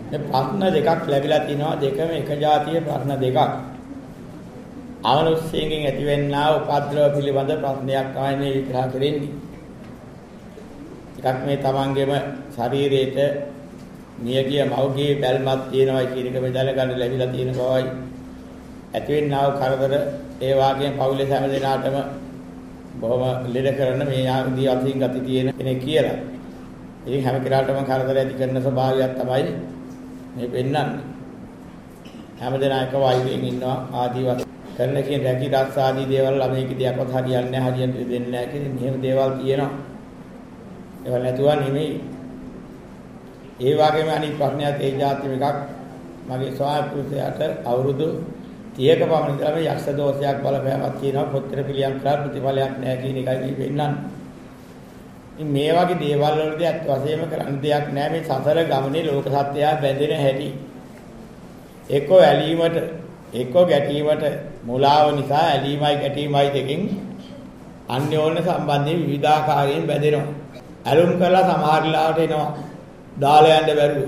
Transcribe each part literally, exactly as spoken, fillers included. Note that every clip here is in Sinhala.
මේ ප්‍රශ්න දෙකක් ලැබිලා තිනවා දෙකම එක જાතිය ප්‍රශ්න දෙකක්. අමනුෂ්‍යයෙන් ඇතිවෙනා උපද්‍රව පිළිබඳ ප්‍රශ්නයක් තමයි මේ විග්‍රහ කරන්නේ. එකක් මේ තමන්ගේම ශරීරයට නියගිය මවගේ බැල්මක් තියෙනවා කියන එක මේ දැනගන්න ලැබිලා තියෙන බවයි. ඇතිවෙනා කරදර ඒ වාගේම පවුලේ හැම දෙනාටම බොහොම ලෙඩ කරන මේ ආදී අතින් ගති තියෙන කෙනෙක් කියලා. ඉතින් හැම කෙනාටම කරදර ඇති කරන ස්වභාවයක් තමයි මේ පෙන්වන්නේ. හැම දෙනා එක වයියෙන් ඉන්නවා ආදී වශයෙන් කරන කියන රැකී රක්ෂ ආදී දේවල් ළමයික දෙයක්වත් හරියන්නේ නැහැ හරියට දෙන්නේ නැහැ කියන මෙහෙම දේවල් තියෙනවා. ඒවල් නැතුව නෙමෙයි. ඒ වගේම අනිත් ප්‍රශ්නයත් ඒ જાතිම එකක් මගේ ස්වාමි පුරුෂයාට අවුරුදු තිහක පමණ ඉඳලා මේ යක්ෂ දෝෂයක් බලපෑමක් තියෙනවා පොත්තර පිළියම් කරලා ප්‍රතිඵලයක් නැහැ කියන එකයි මේ පෙන්නන්නේ. ඉතින් මේ වගේ දේවල් වලදී අත් වශයෙන්ම කරන්න දෙයක් නැහැ මේ සසර ගමනේ ලෝක සත්‍යය බැඳෙන හැටි. එක්කෝ ඇලීමට එක්කෝ ගැටීමට මුලාව නිසා ඇලීමයි ගැටීමයි දෙකෙන් අන්‍යෝන්‍ය සම්බන්ධයෙන් විවිධාකාරයෙන් බැඳෙනවා. ඇලුම් කරලා සමහර ලාවට එනවා. දාලා යන්න බැරුව.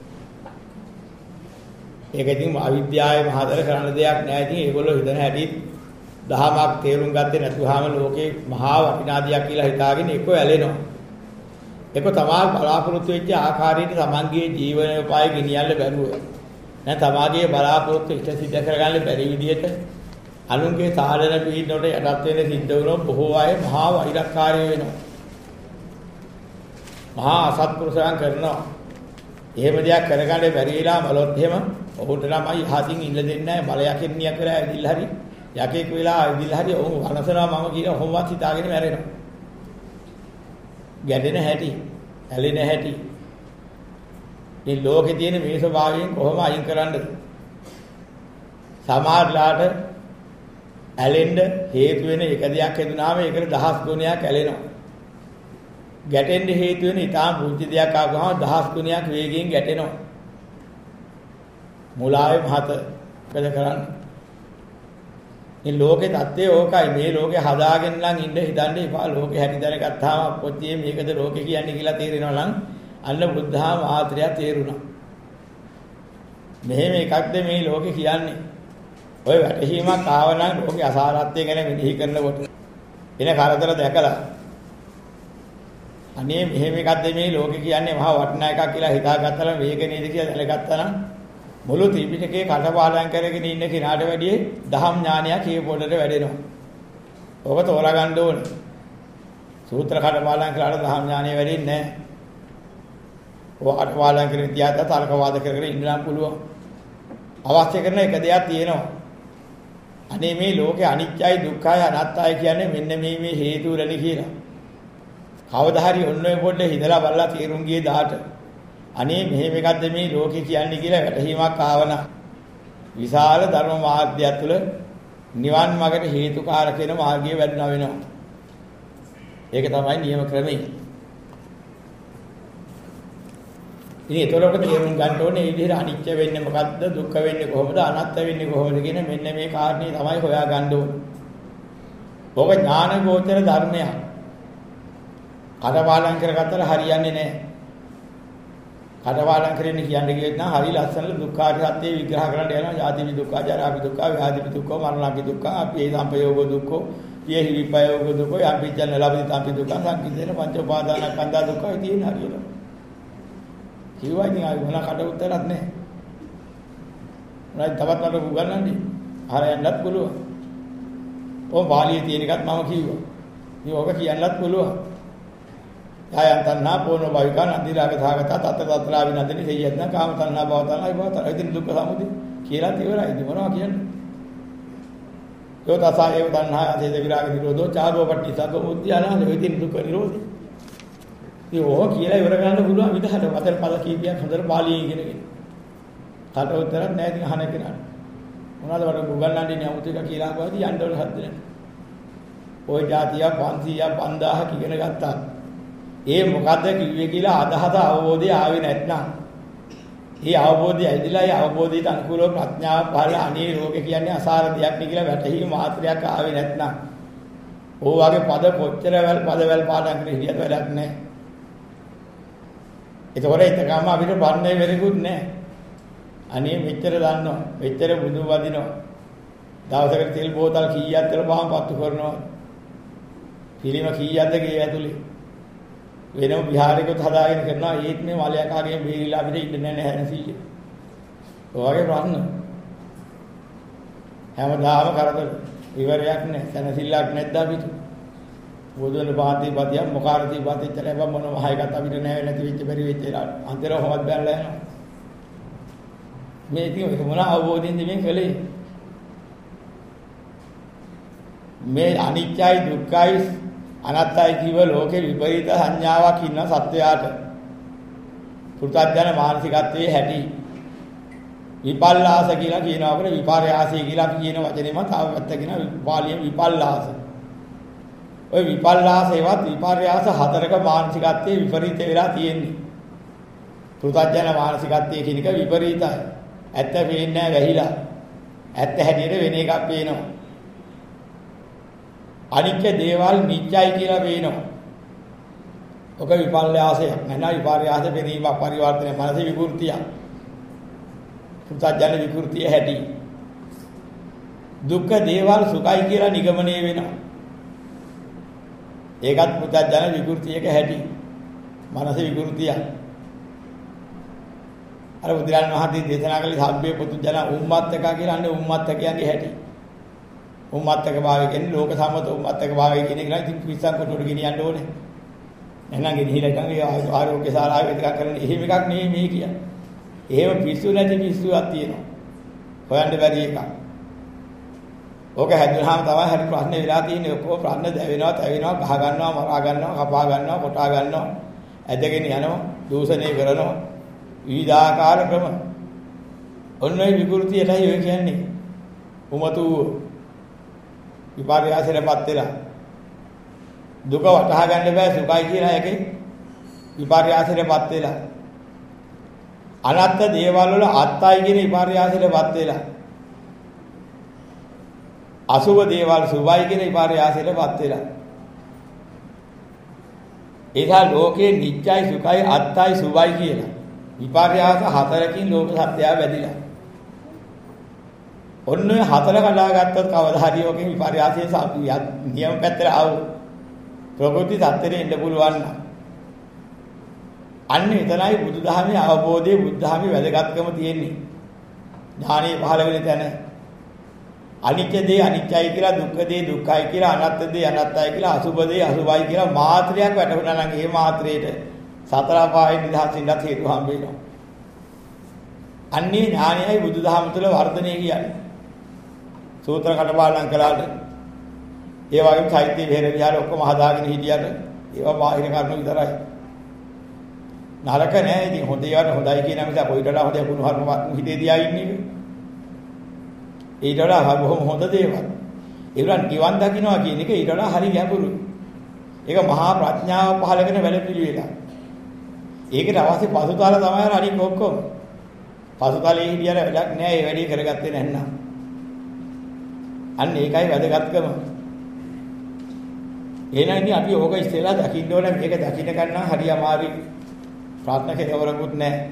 ඒක ඉතින් අවිද්‍යාවේ මහතර කරන්න දෙයක් නැහැ. ඉතින් ඒගොල්ලෝ හිතන හැටි දහමක් තේරුම් ගත්තේ නැතුවම ලෝකේ මහා වටිනාදියක් කියලා හිතාගෙන ඒක ඇලෙනවා. ඒක තමයි බලාපොරොත්තු වෙච්ච ආකාරයට තමන්ගේ ජීවනෝපාය ගෙනියන්න බැරුව. නැත්නම් තමාගේ බලාපොරොත්තු ඉෂ්ට සිද්ධ කරගන්න බැරි විදිහට අනුන්ගේ සාධන පිළිනොට යටත් වෙන සිද්ධ වුණොත් බොහෝ අය මහා වෛරක්කාරී වෙනවා. මහා අසත්පුරුෂයන් කරනවා. එහෙම දෙයක් කරගන්න බැරි වෙලා බලොත් එහෙම ඔහුට නම් අයි හතින් ඉන්න දෙන්නේ නැහැ. බලයකින් නිය කරා ඇවිල්ලා හරි යකෙක් වෙලා ඇවිල්ලා හරි ඔහු අනසනවා මම කියන ඔහොමවත් හිතාගෙන මැරෙනවා. ගැටෙන හැටි, ඇලෙන හැටි. මේ ලෝකේ තියෙන මේ ස්වභාවයෙන් කොහොම අයින් කරන්නද? සමහරලාට ඇලෙන්න හේතු වෙන එක දෙයක් හදුනාම ඒකට දහස් ගුණයක් ඇලෙනවා. ගැටෙන්න හේතු වෙන ඊටාම් පුංචි දෙයක් ආවම දහස් ගුණයක් වේගයෙන් ගැටෙනවා. මුලාවේ මහත කද කරන්නේ. මේ ලෝකේ தත්ත්වය ඕකයි. මේ ලෝකේ හදාගෙන නම් ඉන්න හිතන්නේ එපා. ලෝකේ හැටි දැනගත්තාම පොච්චියේ මේකද ලෝකේ කියන්නේ කියලා තේරෙනවා නම් අන්න බුද්ධහා මාත්‍රය තේරුණා. මෙහෙම එකක්ද මේ ලෝකේ කියන්නේ. ඔය වැටහීමක් ආව නම් ලෝකේ අසාරත්වය ගැන මෙනෙහි කරනකොට එන කරදර දැකලා අනේ මෙහෙම එකක්ද මේ ලෝකේ කියන්නේ මහා වටිනා එකක් කියලා හිතාගත්තා නම් මේක නේද කියලා දැනගත්තා නම් මුළු ත්‍රිපිටකේ කටපාඩම් කරගෙන ඉන්න කෙනාට වැඩිය දහම් ඥානයක් මේ පොඩට වැඩෙනවා. ඔබ තෝරා ගන්න ඕනේ. සූත්‍ර කටපාඩම් කළාට දහම් ඥානය වැඩෙන්නේ නැහැ. ඔය කටපාඩම් කරගෙන තියාත තර්ක වාද කරගෙන ඉන්නනම් පුළුවන්. අවශ්‍ය කරන එක දෙයක් තියෙනවා. අනේ මේ ලෝකේ අනිත්‍යයි දුක්ඛයි අනාත්තයි කියන්නේ මෙන්න මේ මේ හේතු වලනේ කියලා. කවදා හරි ඔන්න ඔය පොඩ්ඩ හිතලා බලලා තීරුම් ගියේ දාට අනේ මෙහෙම එකක්ද මේ ලෝකේ කියන්නේ කියලා වැටහීමක් ආවන විශාල ධර්ම මාර්ගය තුළ නිවන් මාර්ගට හේතුකාරක වෙන මාර්ගය වැඩිනවා වෙනවා. ඒක තමයි නියම ක්‍රමය. ඉතින් ඒතරොක තේරුම් ගන්න ඕනේ මේ විදිහට අනිත්‍ය වෙන්නේ මොකද්ද දුක්ඛ වෙන්නේ කොහොමද අනාත්ම වෙන්නේ කොහොමද කියන මෙන්න මේ කාරණේ තමයි හොයා ගන්න ඕනේ. ඔබ ඥාන ගෝචර ධර්මයක් කටපාඩම් කරගත්තට හරියන්නේ නැහැ. කටපාඩම් කරන්නේ කියන්නේ කියෙත් නම් හරි ලස්සන දුක්ඛාරි සත්‍ය විග්‍රහ කරන්න යනවා. ජාතිපි දුක්ඛ, ජරාපි දුක්ඛ, ව්‍යාධිපි දුක්ඛ, මරණපි දුක්ඛ, අපේ සම්පයෝග දුක්ඛ, පිය හිවිපයෝග දුක්ඛ, යම්පිච්ඡන ලබති තම්පි දුක්ඛ, සංකිතේන පංච උපාදානස්කන්ධ දුක්ඛ ඉතින් හරියට. කිව්වා ඉතින් ආයි මොන කට උත්තරත් නැහැ. මොනවද තවත් මට උගන්වන්නේ? හරියන්නත් පුළුවන්. ඔය බාලියේ තියෙන එකත් මම කිව්වා. ඉතින් ඔක කියන්නත් පුළුවන්. යායන් තණ්හා පෝනෝ භවිකා නන්දිරාග සාගත තත් තත්ලා විනන්දනි සියයත්න කාම තණ්හා භව තණ්හා භව තණ්හා ඉතින් දුක්ඛ සමුදය කියලා ඉවරයි. ඉතින් මොනවා කියන්නේ? යෝතසා ඒව තණ්හා අධේද විරාග නිරෝධෝ චාරෝපට්ටි සග්ගමුද්ධාන ඉතින් දුක්ඛ නිරෝධය. ඉතින් ඕක කියලා ඉවර ගන්න පුළුවන් විදිහට වතර පද කීපයක් හොඳට පාළියෙන් ඉගෙනගෙන. කට උත්තරක් නැහැ ඉතින් අහන කෙනාට. මොනවද වට ගුගල්ලාන්නේ නමුත් එක කියලා ආවදී යන්න ඕන හද්ද නැහැ. ওই જાතිය පන්සීය පන්දාහක් ඉගෙන ගත්තා. ඒ මොකද්ද කිව්වේ කියලා අදහස අවබෝධය ආවේ නැත්නම් ඒ අවබෝධය ඇදිලා ඒ අවබෝධයට අනුකූලව ප්‍රඥාව පහළ අනේ රෝගේ කියන්නේ අසාර දෙයක් නේ කියලා වැටහීම මාත්‍රයක් ආවේ නැත්නම් ඕ වගේ පද කොච්චරවල් පදවල් පාඩම් කරේ හිටියත් වැඩක් නැහැ. ඒතකොට ඒකම අපිට බන්නේ වෙරිකුත් නැහැ. අනේ මෙච්චර දන්නවා. මෙච්චර බුදු වදිනවා. දවසකට තෙල් බෝතල් කීයක් තෙල් පහම පත්තු කරනවා. පිළිම කීයක්ද ගේ ඇතුලේ. වෙනම විහාරයකට හදාගෙන කරනවා. ඒත් මේ මලයකාගේ බේරිලා අපිට ඉන්න නැහැ නැසීය. ඔයගේ ප්‍රශ්න. හැමදාම කරදර. ඉවරයක් නැහැ. තනසිල්ලක් නැද්ද අපිට? බුදුන් වහන්සේ පදියම් මොකාරදී පදිච්චල හැබ මොන මහයකට අපිට නැහැ නැති වෙච්ච බැරි වෙච්ච ඒලා. අන්තර හොමත් බැලලා යනවා. මේ ඉතින් මොන අවබෝධයෙන්ද මේ කලේ? මේ අනිත්‍යයි දුක්ඛයි අනාත්තයි කිව ලෝකේ විපරීත සංඥාවක් ඉන්න සත්‍යයට පුරුතඥ මානසිකත්වයේ හැටි විපල්ලාස කියලා කියනවා. අපේ විපර්යාසය කියලා අපි කියන වචනේම තව පැත්තකින පාලිය විපල්ලාස. ওই විපල්ලාසේවත් විපර්යාස හතරක මානසිකත්වයේ විපරීත වෙලා තියෙන්නේ. පුරුතඥ මානසිකත්වයේ කියන එක විපරීතයි. ඇත්ත පේන්නේ නැහැ වැහිලා. ඇත්ත හැටියට වෙන එකක් පේනවා. අනිත්‍ය දේවල් නිත්‍යයි කියලා පේනවා. ඔක විපල්ලාසයක් නෑ විපර්යාස පෙරීම පරිවර්තනය මනස විකෘතිය. පුරුතඥ විකෘතිය හැටි. දුක්ඛ දේවල් සුඛයි කියලා නිගමනය වෙනවා. ඒකත් පුරුතඥ විකෘතියක හැටි. මනස විකෘතිය. අර බුදුරන් වහන්සේ දේශනා කළේ සබ්බේ පුදුජන උම්මත්තක කියලා අන්නේ උම්මත්තකයන්ගේ හැටි. උම්මත්තක භාවය කියන්නේ ලෝක සම්මත උම්මත්තක භාවය කියන එක නයි ඉතින් පිස්සන් කොටුවට ගෙනියන්න ඕනේ. එහෙනම් ගෙනිහිලා ගන්නේ ආරෝග්‍ය ශාලාවේ ටිකක් කරන්නේ එහෙම එකක් නෙමෙයි මේ කියන්නේ. එහෙම පිස්සු නැති පිස්සුවක් තියෙනවා. හොයන්න බැරි එකක්. ඕක හැදුනහම තමයි හරි ප්‍රශ්නේ වෙලා තියෙන්නේ. ඔක්කොම ප්‍රශ්න දැවෙනවා, තැවෙනවා, ගහ ගන්නවා, මරා ගන්නවා, කපා ගන්නවා, කොටා ගන්නවා, ඇදගෙන යනවා, දූෂණය කරනවා. විවිධාකාර ක්‍රම. ඔන්න ඔය විකෘතියටයි ඔය කියන්නේ. උමතු විපර්යාසයටපත් වෙලා දුක වටහා ගන්න බෑ සුඛයි කියලා එකේ විපර්යාසයටපත් වෙලා අනත්ත් දේවල් වල අත්තයි කියන විපර්යාසයටපත් වෙලා අසුභ දේවල් සුභයි කියන විපර්යාසයටපත් වෙලා ඒකා ලෝකේ නිත්‍යයි සුඛයි අත්තයි සුභයි කියලා විපර්යාස හතරකින් ලෝක සත්‍යය වැදිලා. ඔන්න ඔය හතර කඩා ගත්තොත් කවදා හරි ඔකේ විපර්යාසයේ නියම පැත්තට ආව ප්‍රකෘති සත්‍යෙට එන්න පුළුවන් නම් අන්න එතනයි බුදුදහමේ අවබෝධයේ බුද්ධහමේ වැදගත්කම තියෙන්නේ. ඥානෙ පහළ වෙන තැන අනිත්‍ය දේ අනිත්‍යයි කියලා දුක්ඛ දේ දුක්ඛයි කියලා අනාත්ම දේ අනාත්තයි කියලා අසුභ දේ අසුභයි කියලා මාත්‍රයක් වැටුණා නම් ඒ මාත්‍රේට සතර පායෙන් නිදහසින්වත් හේතු හම්බ වෙනවා. අන්නේ ඥානයයි බුදුදහම තුළ වර්ධනය කියන්නේ. සූත්‍ර කටපාඩම් කළාට ඒ වගේම සාහිත්‍ය විහෙර විහාර ඔක්කොම හදාගෙන හිටියට ඒවා බාහිර කරුණු විතරයි. නරක නෑ. ඉතින් හොඳ ඒවාට හොඳයි කියන නිසා කොයිට වඩා හොඳ කුණු හර්මවත් හිතේ දියා ඉන්නේ. ඊට වඩා බොහොම හොඳ දේවල්. ඒවලන් නිවන් දකින්නවා කියන එක ඊට වඩා හරි ගැඹුරුයි. ඒක මහා ප්‍රඥාව පහළ කරන වැඩපිළිවෙලක්. ඒකට අවශ්‍ය පසුතල තමයි අනික ඔක්කොම. පසුතලයේ හිටියර වැඩක් නෑ. ඒ වැඩේ කරගත්තේ නැත්නම්. අන්න ඒකයි වැදගත්කම. එහෙනම් ඉතින් අපි ඕක ඉස්සෙල්ලා දකින්න ඕනේ. මේක දකින්න ගන්න හරි අමාරුයි. ප්‍රාර්ථනා කෙරවරකුත් නැහැ.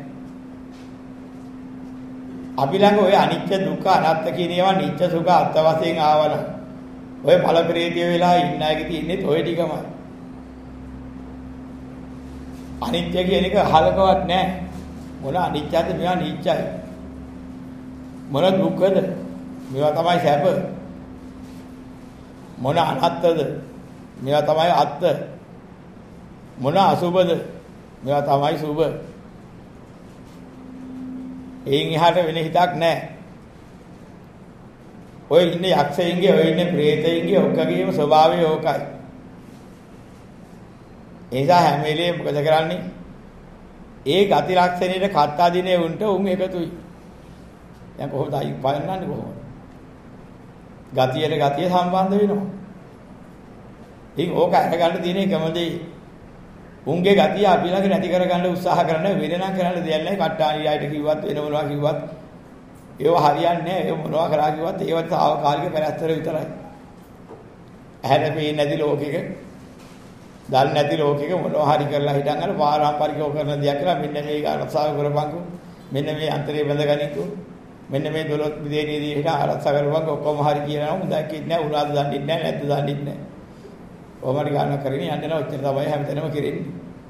අපි ළඟ ඔය අනිත්‍ය දුක්ඛ අනාත්ම කියන ඒවා නිත්‍ය සුඛ අත්ත වශයෙන් ආවනම් ඔය ඵල ප්‍රේතිය වෙලා ඉන්න අයගේ තියෙන්නේ ඔය ටිකමයි. අනිත්‍ය කියන එක අහලකවත් නැහැ. මොන අනිත්‍යද? මේවා නිත්‍යයි. මොන දුක්ඛද? මේවා තමයි සැප. මොන අනාත්තද? මේවා තමයි අත්ත. මොන අසුබද? මේවා තමයි සුබ. එයින් එහාට වෙන හිතක් නැහැ. ඔය ඉන්නේ යක්ෂයන්ගේ, ඔය ඉන්නේ ප්‍රේතයන්ගේ ඔක්කොගේම ස්වභාවය ඕකයි. එනිසා හැම වෙලේම මොකද කරන්නේ? ඒ ගති ලක්ෂණයට කත්තා දිනේ උන්ට උන් එකතුයි. දැන් කොහොමද අයි පයන්නන්නේ කොහොමද? ගතියට ගතිය සම්බන්ධ වෙනවා. ඉතින් ඕක අරගන්න තියෙන එකම දේ. උන්ගේ ගතිය අපි ළඟ නැති කරගන්න උත්සාහ කරන වෙනනම් කරන්න දෙයක් නැහැ. කට්ටානියයිට කිව්වත් වෙන මොනවා කිව්වත් ඒව හරියන්නේ නැහැ. ඒ මොනවා කරා කිව්වත් ඒවත් తాවකාලික පැරැස්තර විතරයි. ඇහැට පේන්නේ නැති ලෝකෙක, දල් නැති ලෝකෙක මොනවා හරි කරලා හිටන් අර පාරාම්පරිකව කරන දෙයක් කියලා මෙන්න මේක අරසාව කරපන්කෝ. මෙන්න මේ අන්තරේ බඳගනිතු. මෙන්න මේ දොළොස් විදේනේදී හිට ආරක්ෂා කරපුවාම ඔක්කොම හරි කියලා නම් හොඳක් කිව්න්නේ නැහැ. උනාද දන්නේ නැහැ නැද්ද දන්නේ නැහැ. කොහොමද ගන්න කරගෙන යන්න නම් ඔච්චර තමයි හැමතැනම කෙරෙන්නේ.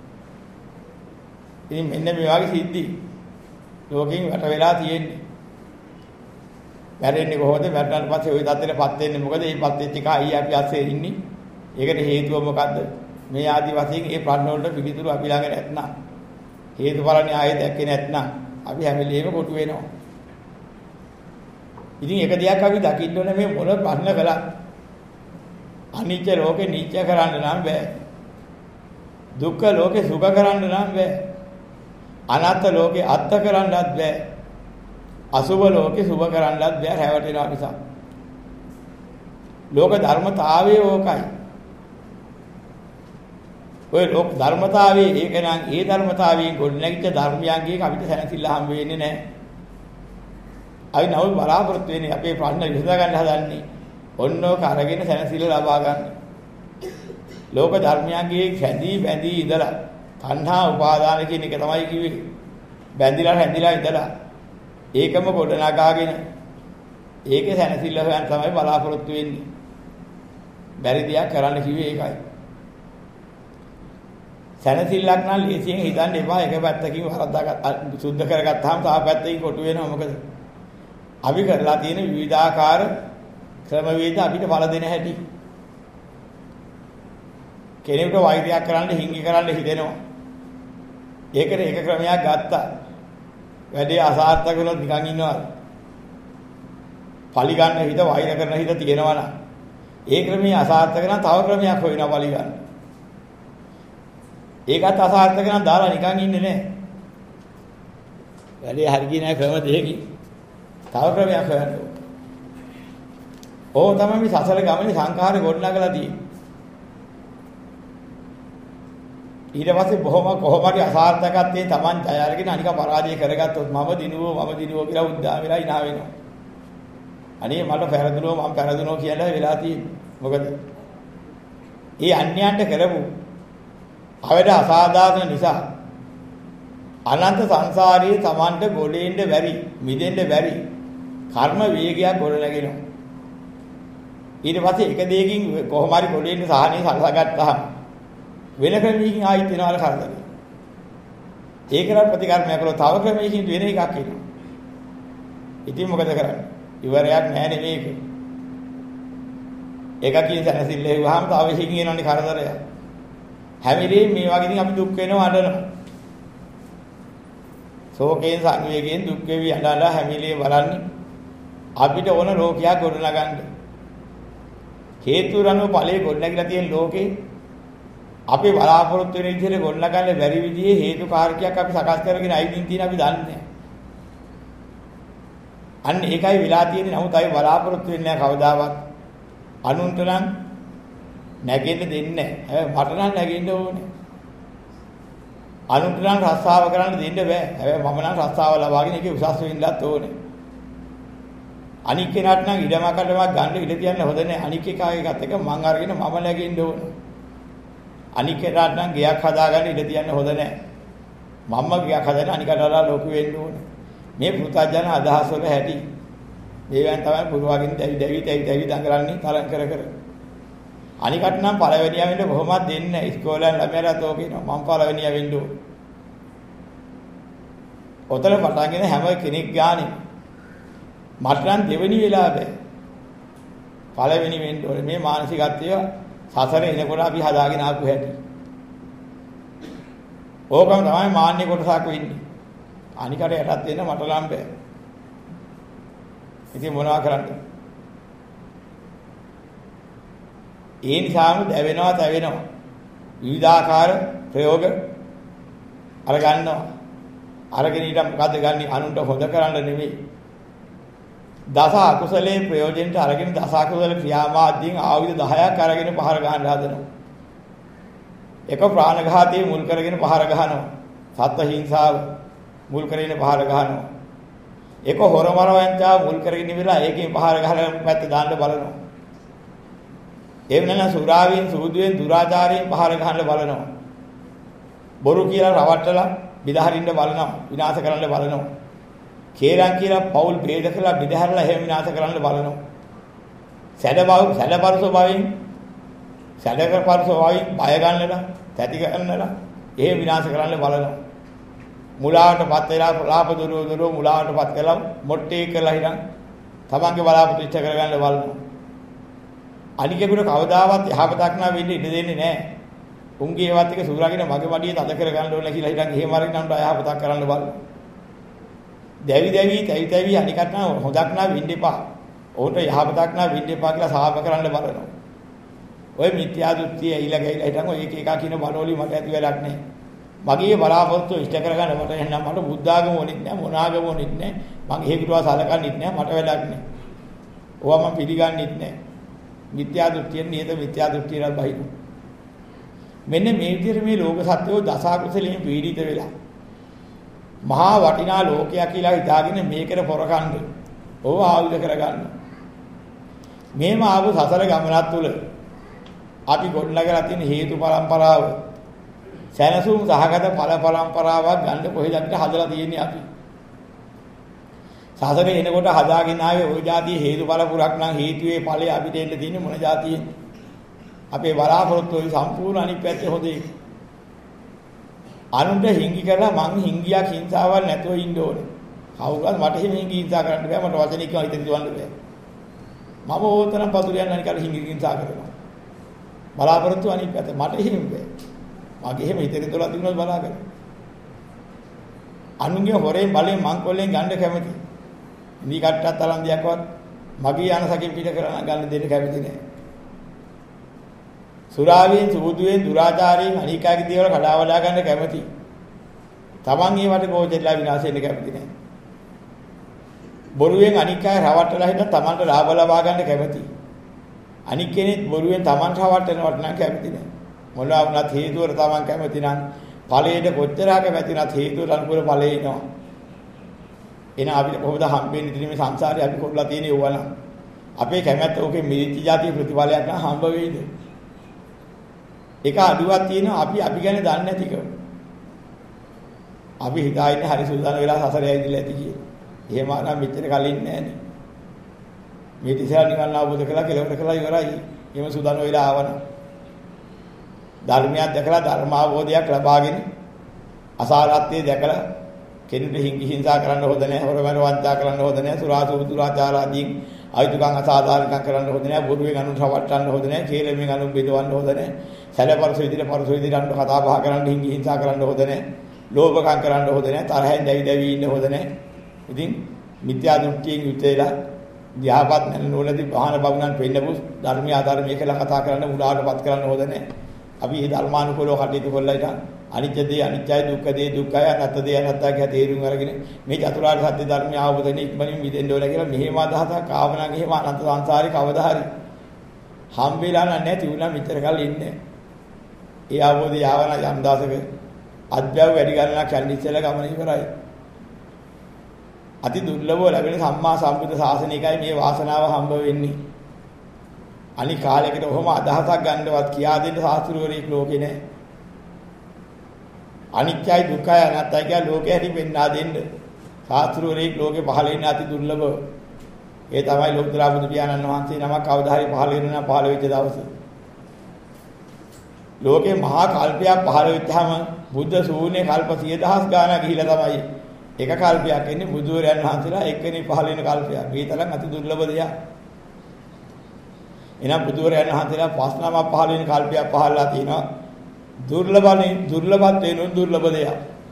ඉතින් මෙන්න මේ වගේ සිද්ධි ලෝකෙන් වට වෙලා තියෙන්නේ. මැරෙන්නේ කොහොමද? මැරුණාට පස්සේ ওই தත්ත්වෙටපත් වෙන්නේ මොකද? මේ පත් වෙච්ච එක අයිය අපි අස්සේ ඉන්නේ. ඒකට හේතුව මොකද්ද? මේ ආදි වශයෙන් මේ ප්‍රශ්න වලට පිළිතුරු අපි ළඟ නැත්නම් හේතුඵල න්‍යායය දැක්කේ නැත්නම් අපි හැම වෙලේම කොටු වෙනවා. ඉතින් එක දෙයක් අපි දකින්න ඕනේ මේ මොන ප්‍රශ්න කළත් අනිත්‍ය ලෝකේ නිත්‍ය කරන්න නම් බෑ. දුක්ඛ ලෝකේ සුඛ කරන්න නම් බෑ. අනාත්ම ලෝකේ අත්ත කරන්නත් බෑ. අසුභ ලෝකේ සුභ කරන්නත් බෑ රැවටෙනවා නිසා. ලෝක ධර්මතාවයේ ඕකයි. ඔය ලෝක ධර්මතාවයේ ඒක නම් ඒ ධර්මතාවයෙන් ගොඩනැගිච්ච ධර්මයන්ගේ අපිට සැනසෙල්ල හම් වෙන්නේ නැහැ. අපි නව බලාපොරොත්තු වෙන්නේ අපේ ප්‍රශ්න විසඳ ගන්න හදන්නේ. ඔන්නෝක අරගෙන සැනසෙල්ල ලබා ගන්න. ලෝක ධර්මයන්ගේ සැදී බැඳී ඉඳලා තණ්හා උපාදාන කියන එක තමයි කිව්වේ. බැඳිලා හැඳිලා ඉඳලා ඒකම ගොඩනගාගෙන ඒකේ සැනසෙල්ල හොයන් තමයි බලාපොරොත්තු වෙන්නේ. බැරි දෙයක් කරන්න කිව්වේ ඒකයි. සැනසෙල්ලක් නම් ලේසියෙන් හිතන්න එපා. එක පැත්තකින් වරද්දා සුද්ධ කරගත්තාම තව පැත්තකින් කොටු වෙනවා. මොකද අපි කරලා තියෙන විවිධාකාර ක්‍රමවේද අපිට බල දෙන හැටි. කෙනෙකුට වෛරයක් කරන්න හිංගි කරන්න හිතෙනවා. ඒකට එක ක්‍රමයක් ගත්තා. වැඩේ අසාර්ථක වුණොත් නිකන් ඉන්නවා. පලි ගන්න හිත වෛර කරන හිත තියෙනවා නම් ඒ ක්‍රමයේ අසාර්ථක නම් තව ක්‍රමයක් හොයනවා පලි ගන්න. ඒකත් අසාර්ථක නම් දාලා නිකන් ඉන්නේ නැහැ. වැඩේ හරිය නෑ ක්‍රම දෙකකින්. තව ක්‍රමයක් හොයන්න ඕන. ඕක තමයි මේ සසල ගමනේ සංඛාරේ ගොඩනගලා තියෙන්නේ. ඊට පස්සේ බොහොම කොහොම හරි අසාර්ථකත්වයෙන් Taman ජය අරගෙන අනික පරාජය කරගත්තොත් මම දිනුවෝ මම දිනුවෝ කියලා උද්දා වෙලා ඉනා වෙනවා. අනේ මට පෙරදුනෝ මම පෙරදුනෝ කියලා වෙලා තියෙන්නේ. මොකද ඒ අන්‍යයන්ට කරපු අවඩ අසාධාරණ නිසා අනන්ත සංසාරයේ Tamanට ගොඩේන්න බැරි මිදෙන්න බැරි කර්ම වේගයක් ගොඩ නැගෙනවා. ඊට පස්සේ එක දෙයකින් කොහොම හරි ගොඩේන්න සාහනේ සලසගත්තාම වෙන ක්‍රමයකින් ආයිත් වෙනවල කරදරේ. ඒකට ප්‍රතිකර්මයක් කළොත් තව ක්‍රමයකින් වෙන එකක් එනවා. ඉතින් මොකද කරන්නේ? ඉවරයක් නැහැ නේ මේක. එකකින් සැනසෙල්ල හේවහම තව එකකින් එනවනේ කරදරය. හැම වෙලේම මේ වගේ ඉතින් අපි දුක් වෙනවා අඬනවා. ශෝකයෙන් සංවේගයෙන් දුක් වෙවි අඬලා හැම වෙලේම බලන්නේ අපිට ඕන ලෝකයක් ගොඩනගන්න. හේතු රණු ඵලයේ ගොඩනගලා තියෙන ලෝකේ අපි බලාපොරොත්තු වෙන විදිහට ගොඩනගන්න බැරි විදිහේ හේතු කාරකයක් අපි සකස් කරගෙන අයිදින් තියෙන අපි දන්නේ නැහැ. අන්න ඒකයි වෙලා තියෙන්නේ. නමුත් අපි බලාපොරොත්තු වෙන්නේ නැහැ කවදාවත්. අනුන්ට නම් නැගෙන්න දෙන්නේ නැහැ. හැබැයි මට නම් නැගෙන්න ඕනේ. අනුන්ට නම් රස්සාව කරන්න දෙන්න බෑ. හැබැයි මම නම් රස්සාව ලබාගෙන ඒකේ උසස් වෙන්නත් ඕනේ. අනික් කෙනාට නම් ඉඩමකටමක් ගන්න ඉඩ තියන්න හොඳ නැහැ. අනික් එකාගේත් එක මං අරගෙන මම නැගෙන්න ඕනේ. අනික් කෙනාට නම් ගයක් හදාගන්න ඉඩ තියන්න හොඳ නැහැ. මම්ම ගයක් හදන්න අනිකට වඩා ලොකු වෙන්න ඕනේ. මේ පුතජන අදහස් වල හැටි. මේවෙන් තමයි පුරවගෙන දැවි දැවි දැවි දැවි දඟලන්නේ තරම් කර කර. අනිකට නම් පළවෙනියා වෙන්න කොහොමද දෙන්නේ? ඉස්කෝලෙන් ළමයාට ඕක කියනවා. මම පළවෙනියා වෙන්න ඕනේ. ඔතන පටන්ගෙන හැම කෙනෙක් ගානේ මට නම් දෙවෙනි වෙලා බෑ. පළවෙනි වෙන්න ඕනේ. මේ මානසිකත්වය සසරේ එනකොට අපි හදාගෙන ආපු හැටි. ඕකම තමයි මාන්නේ කොටසක් වෙන්නේ. අනිකට යටත් වෙන්න මට නම් බෑ. ඉතින් මොනවා කරන්නද? ඒ නිසාම දැවෙනවා තැවෙනවා. විවිධාකාර ප්‍රයෝග අර ගන්නවා. අරගෙන ඊට මොකද්ද ගන්නෙ? අනුන්ට හොද කරන්න නෙමෙයි. දස අකුසලයේ ප්‍රයෝජනෙට අරගෙන දස අකුසල ක්‍රියාමාර්ගයෙන් ආයුධ දහයක් අරගෙන පහර ගන්න හදනවා. එක ප්‍රාණඝාතයේ මුල් කරගෙන පහර ගහනවා. සත්ත්ව හිංසාව මුල් කරගෙන පහර ගහනවා. එක හොරමර වංචාව මුල් කරගෙන ඉවරලා ඒකෙන් පහර ගහලා පැත්ත දාන්න බලනවා. එහෙම නැත්නම් සුරාවෙන් සූදුවෙන් දුරාචාරයෙන් පහර ගහන්න බලනවා. බොරු කියලා රවට්ටලා විදහරින්න බලනවා. විනාශ කරන්න බලනවා. කේරම් කියලා පෞල් ભેද කළා බිදහැරලා එහෙම විනාශ කරන්න බලනවා. සැඩබව සැඩපරස බවින් සැඩකපරස බවින් බය ගන්නලා, තැති ගන්නලා එහෙම විනාශ කරන්න බලනවා. මුලාවටපත් වෙලා ප්‍රලාප දුරෝ දුරෝ මුලාවටපත් කළා මොට්ටේ කරලා හිටන් තමන්ගේ බලාපොරොත්තු ඉෂ්ට කරගන්න බලනවා. අනිකෙකුට කවදාවත් යහපතක් නා වෙන්න ඉඩ දෙන්නේ නැහැ. උන්ගේ ඒවත් එක සූරාගෙන මගේ මඩිය තද කරගන්න ඕන කියලා හිටන් එහෙම අරින්න යහපතක් කරන්න බලනවා. දැවි දැවි තැවි තැවි අනිකට නා හොදක් නා වෙන්න එපා. ඕකට යහපතක් නා වෙන්න එපා කියලා සාප කරන්න බලනවා. ඔය මිත්‍යා දෘෂ්ටිය ඇයිලා ගිහිලා හිටන් ඔය එක එක කින බනෝලි මට ඇති වෙලක් නැහැ. මගේ බලාපොරොත්තු ඉෂ්ට කරගන්න මට එහෙනම් මට බුද්ධ ආගම ඕනෙත් නැහැ, මොන ආගම ඕනෙත් නැහැ. මගේ හේතුවා සලකන්නෙත් නැහැ, මට වෙලක් නැහැ. ඕවා මම පිළිගන්නෙත් නැහැ. මිත්‍යා දෘෂ්ටියෙන් නියත මිත්‍යා දෘෂ්ටියට බහිනු. මෙන්න මේ විදිහට මේ ලෝක සත්‍යෝ දසකුසලයෙන් පීඩිත වෙලා මහා වටිනා ලෝකයක් කියලා හිතාගෙන මේකට පොරකණ්ඩ ඕව ආයුධ කරගන්න. මේම ආපු සසර ගමනක් තුල අපි ගොඩනගලා තියෙන හේතු පරම්පරාව සැනසුම් සහගත ඵල පරම්පරාවක් ගන්න කොහෙද අපිට හදලා තියෙන්නේ අපි. සසරේ එනකොට හදාගෙන ආවේ ওই જાතිය හේතුඵල පුරක් නම් හේතුවේ ඵලයේ අපිට එන්න තියෙන්නේ මොන જાතියෙන්ද? අපේ බලාපොරොත්තු වෙයි සම්පූර්ණ අනිත් පැත්තේ හොදේ. අනුන්ට හිංගි කරලා මං හිංගියක් හිංසාවක් නැතුව ඉන්න ඕනේ. කවුරුත් මට හිම හිංගි හිංසා කරන්න බෑ, මට වචනිකව හිතෙන් දුවන්න බෑ. මම ඕතරම් පතුරියන් අනිකාර හිංගි හිංසා කරනවා. බලාපොරොත්තු අනිත් පැත්තේ මට හිම බෑ. මගේ එහෙම හිතේ දොලා තිබුණොත් බලාගන්න. අනුන්ගේ හොරෙන් බලෙන් මංකොල්ලෙන් ගන්න කැමති. ඉනි කට්ටත් අලන්දියක්වත් මගේ අනසකින් පිට කරන ගන්න දෙන්න කැමති නෑ. සුරාවෙන් සූදුවෙන් දුරාචාරයෙන් අනිකාගේ දේවල් කඩා වඩා ගන්න කැමති. Taman ඒවට ගෝචෙලා විනාශ වෙන්න කැමති නෑ. බොරුවෙන් අනිකාය රවට්ටලා හිට Tamanට ලාභ ලබා ගන්න කැමති. අනික් කෙනෙක් බොරුවෙන් Tamanට රවට්ටනවට නම් කැමති නෑ. මොනවා වුණත් හේතුවර Taman කැමති නම් ඵලයට කොච්චර කැමති නැත් හේතුවට අනුකූල ඵලෙ එනවා. එන අපිට කොහොමද හම්බෙන්නේ ඉතින් මේ සංසාරේ අපි කොල්ලා තියෙන ඒවා නම් අපේ කැමැත්ත ඔකේ මිරිච්ච જાතිය ප්‍රතිඵලයක් නම් හම්බ වෙයිද? ඒක අඩුවක් තියෙනවා අපි අපි ගැන දන්නේ නැතිකම. අපි හිතා ඉන්නේ හරි සූදානම් වෙලා සසරේ ඇවිදලා ඇති කියලා. එහෙම නම් මෙච්චර කලින් නෑනේ. මේ දිශා නිවන් අවබෝධ කළා කෙලවර කළා ඉවරයි. එහෙම සූදානම් වෙලා ආවනම් ධර්මයක් දැකලා ධර්ම අවබෝධයක් ලබාගෙන අසාරත්වයේ දැකලා කෙනෙකුට හිංගි හිංසා කරන්න හොඳ නැහැ, හොරමර වංචා කරන්න හොඳ නැහැ, සුරාසු දුරාචාර ආදීන් අයිතුකම් අසාධාරණකම් කරන්න හොඳ නැහැ, බොරුවෙන් අනුන් රවට්ටන්න හොඳ නැහැ, කේලමෙන් අනුන් බෙදවන්න හොඳ නැහැ, සැලපරස විදිහට පරස විදිහට අනුන් කතා බහ කරන්න හිංගි හිංසා කරන්න හොඳ නැහැ, ලෝභකම් කරන්න හොඳ නැහැ, තරහෙන් දැවි දැවි ඉන්න හොඳ නැහැ. ඉතින් මිත්‍යා දෘෂ්ටියෙන් යුතේලා ධ්‍යාපත් නැනෝලදී බහන බබුණන් පෙන්නපු ධර්මීය ආධාරමේ කියලා කතා කරන්න මුලාවටපත් කරන්න හොඳ නැහැ. අපි මේ ධර්මානුකූලව කටයුතු කළා ඉතින් අනිත්‍ය දේ අනිත්‍යයි, දුක්ඛ දේ දුක්ඛයි, අනාත්ම දේ අනාත්තයි කියලා තේරුම් අරගෙන මේ චතුරාර්ය සත්‍ය ධර්මය අවබෝධයෙන් ඉක්මනින් මිදෙන්න ඕන කියලා මෙහෙම අදහසක් ආවනම් එහෙම අනන්ත සංසාරේ කවදා හරි හම්බෙලා නැති වුණා මෙතර කල් ඉන්නේ. ඒ අවබෝධය ආවන යම් දවසක අධ්‍යාව වැඩි ගණනක් යන්න ඉස්සෙල්ලා ගමන ඉවරයි. අති දුර්ලභව ලැබෙන සම්මා සම්බුද්ධ ශාසනයකයි මේ වාසනාව හම්බ වෙන්නේ. අනිත් කාලයකට ඔහොම අදහසක් ගන්නවත් කියා දෙන්න සාස්ත්‍රවරයෙක් ලෝකේ නැහැ. අනිත්‍යයි දුක්ඛයි අනාත්තයි කියලා ලෝකෙ හැටි පෙන්වා දෙන්න සාස්ත්‍රවරයෙක් ලෝකේ පහළ වෙන අති දුර්ලභ. ඒ තමයි ලෝකදර බුදු පියාණන් වහන්සේ නමක් කවදා හරි පහළ වෙනවා පහළ වෙච්ච දවසේ. ලෝකේ මහා කල්පයක් පහළ වෙච්චාම බුද්ධ ශූන්‍ය කල්ප සිය දහස් ගාණක් ගිහිලා තමයි එක කල්පයක් එන්නේ බුදුරයන් වහන්සේලා එක්කෙනෙක් පහළ වෙන කල්පයක්. මේ තරම් අති දුර්ලභ දෙයක්. එනම් බුදුරයන් වහන්සේලා පස් නමක් පහළ වෙන කල්පයක් පහළලා තිනවා. දුර්ලභනේ දුර්ලභත් වෙන දුර්ලභ දෙයක්.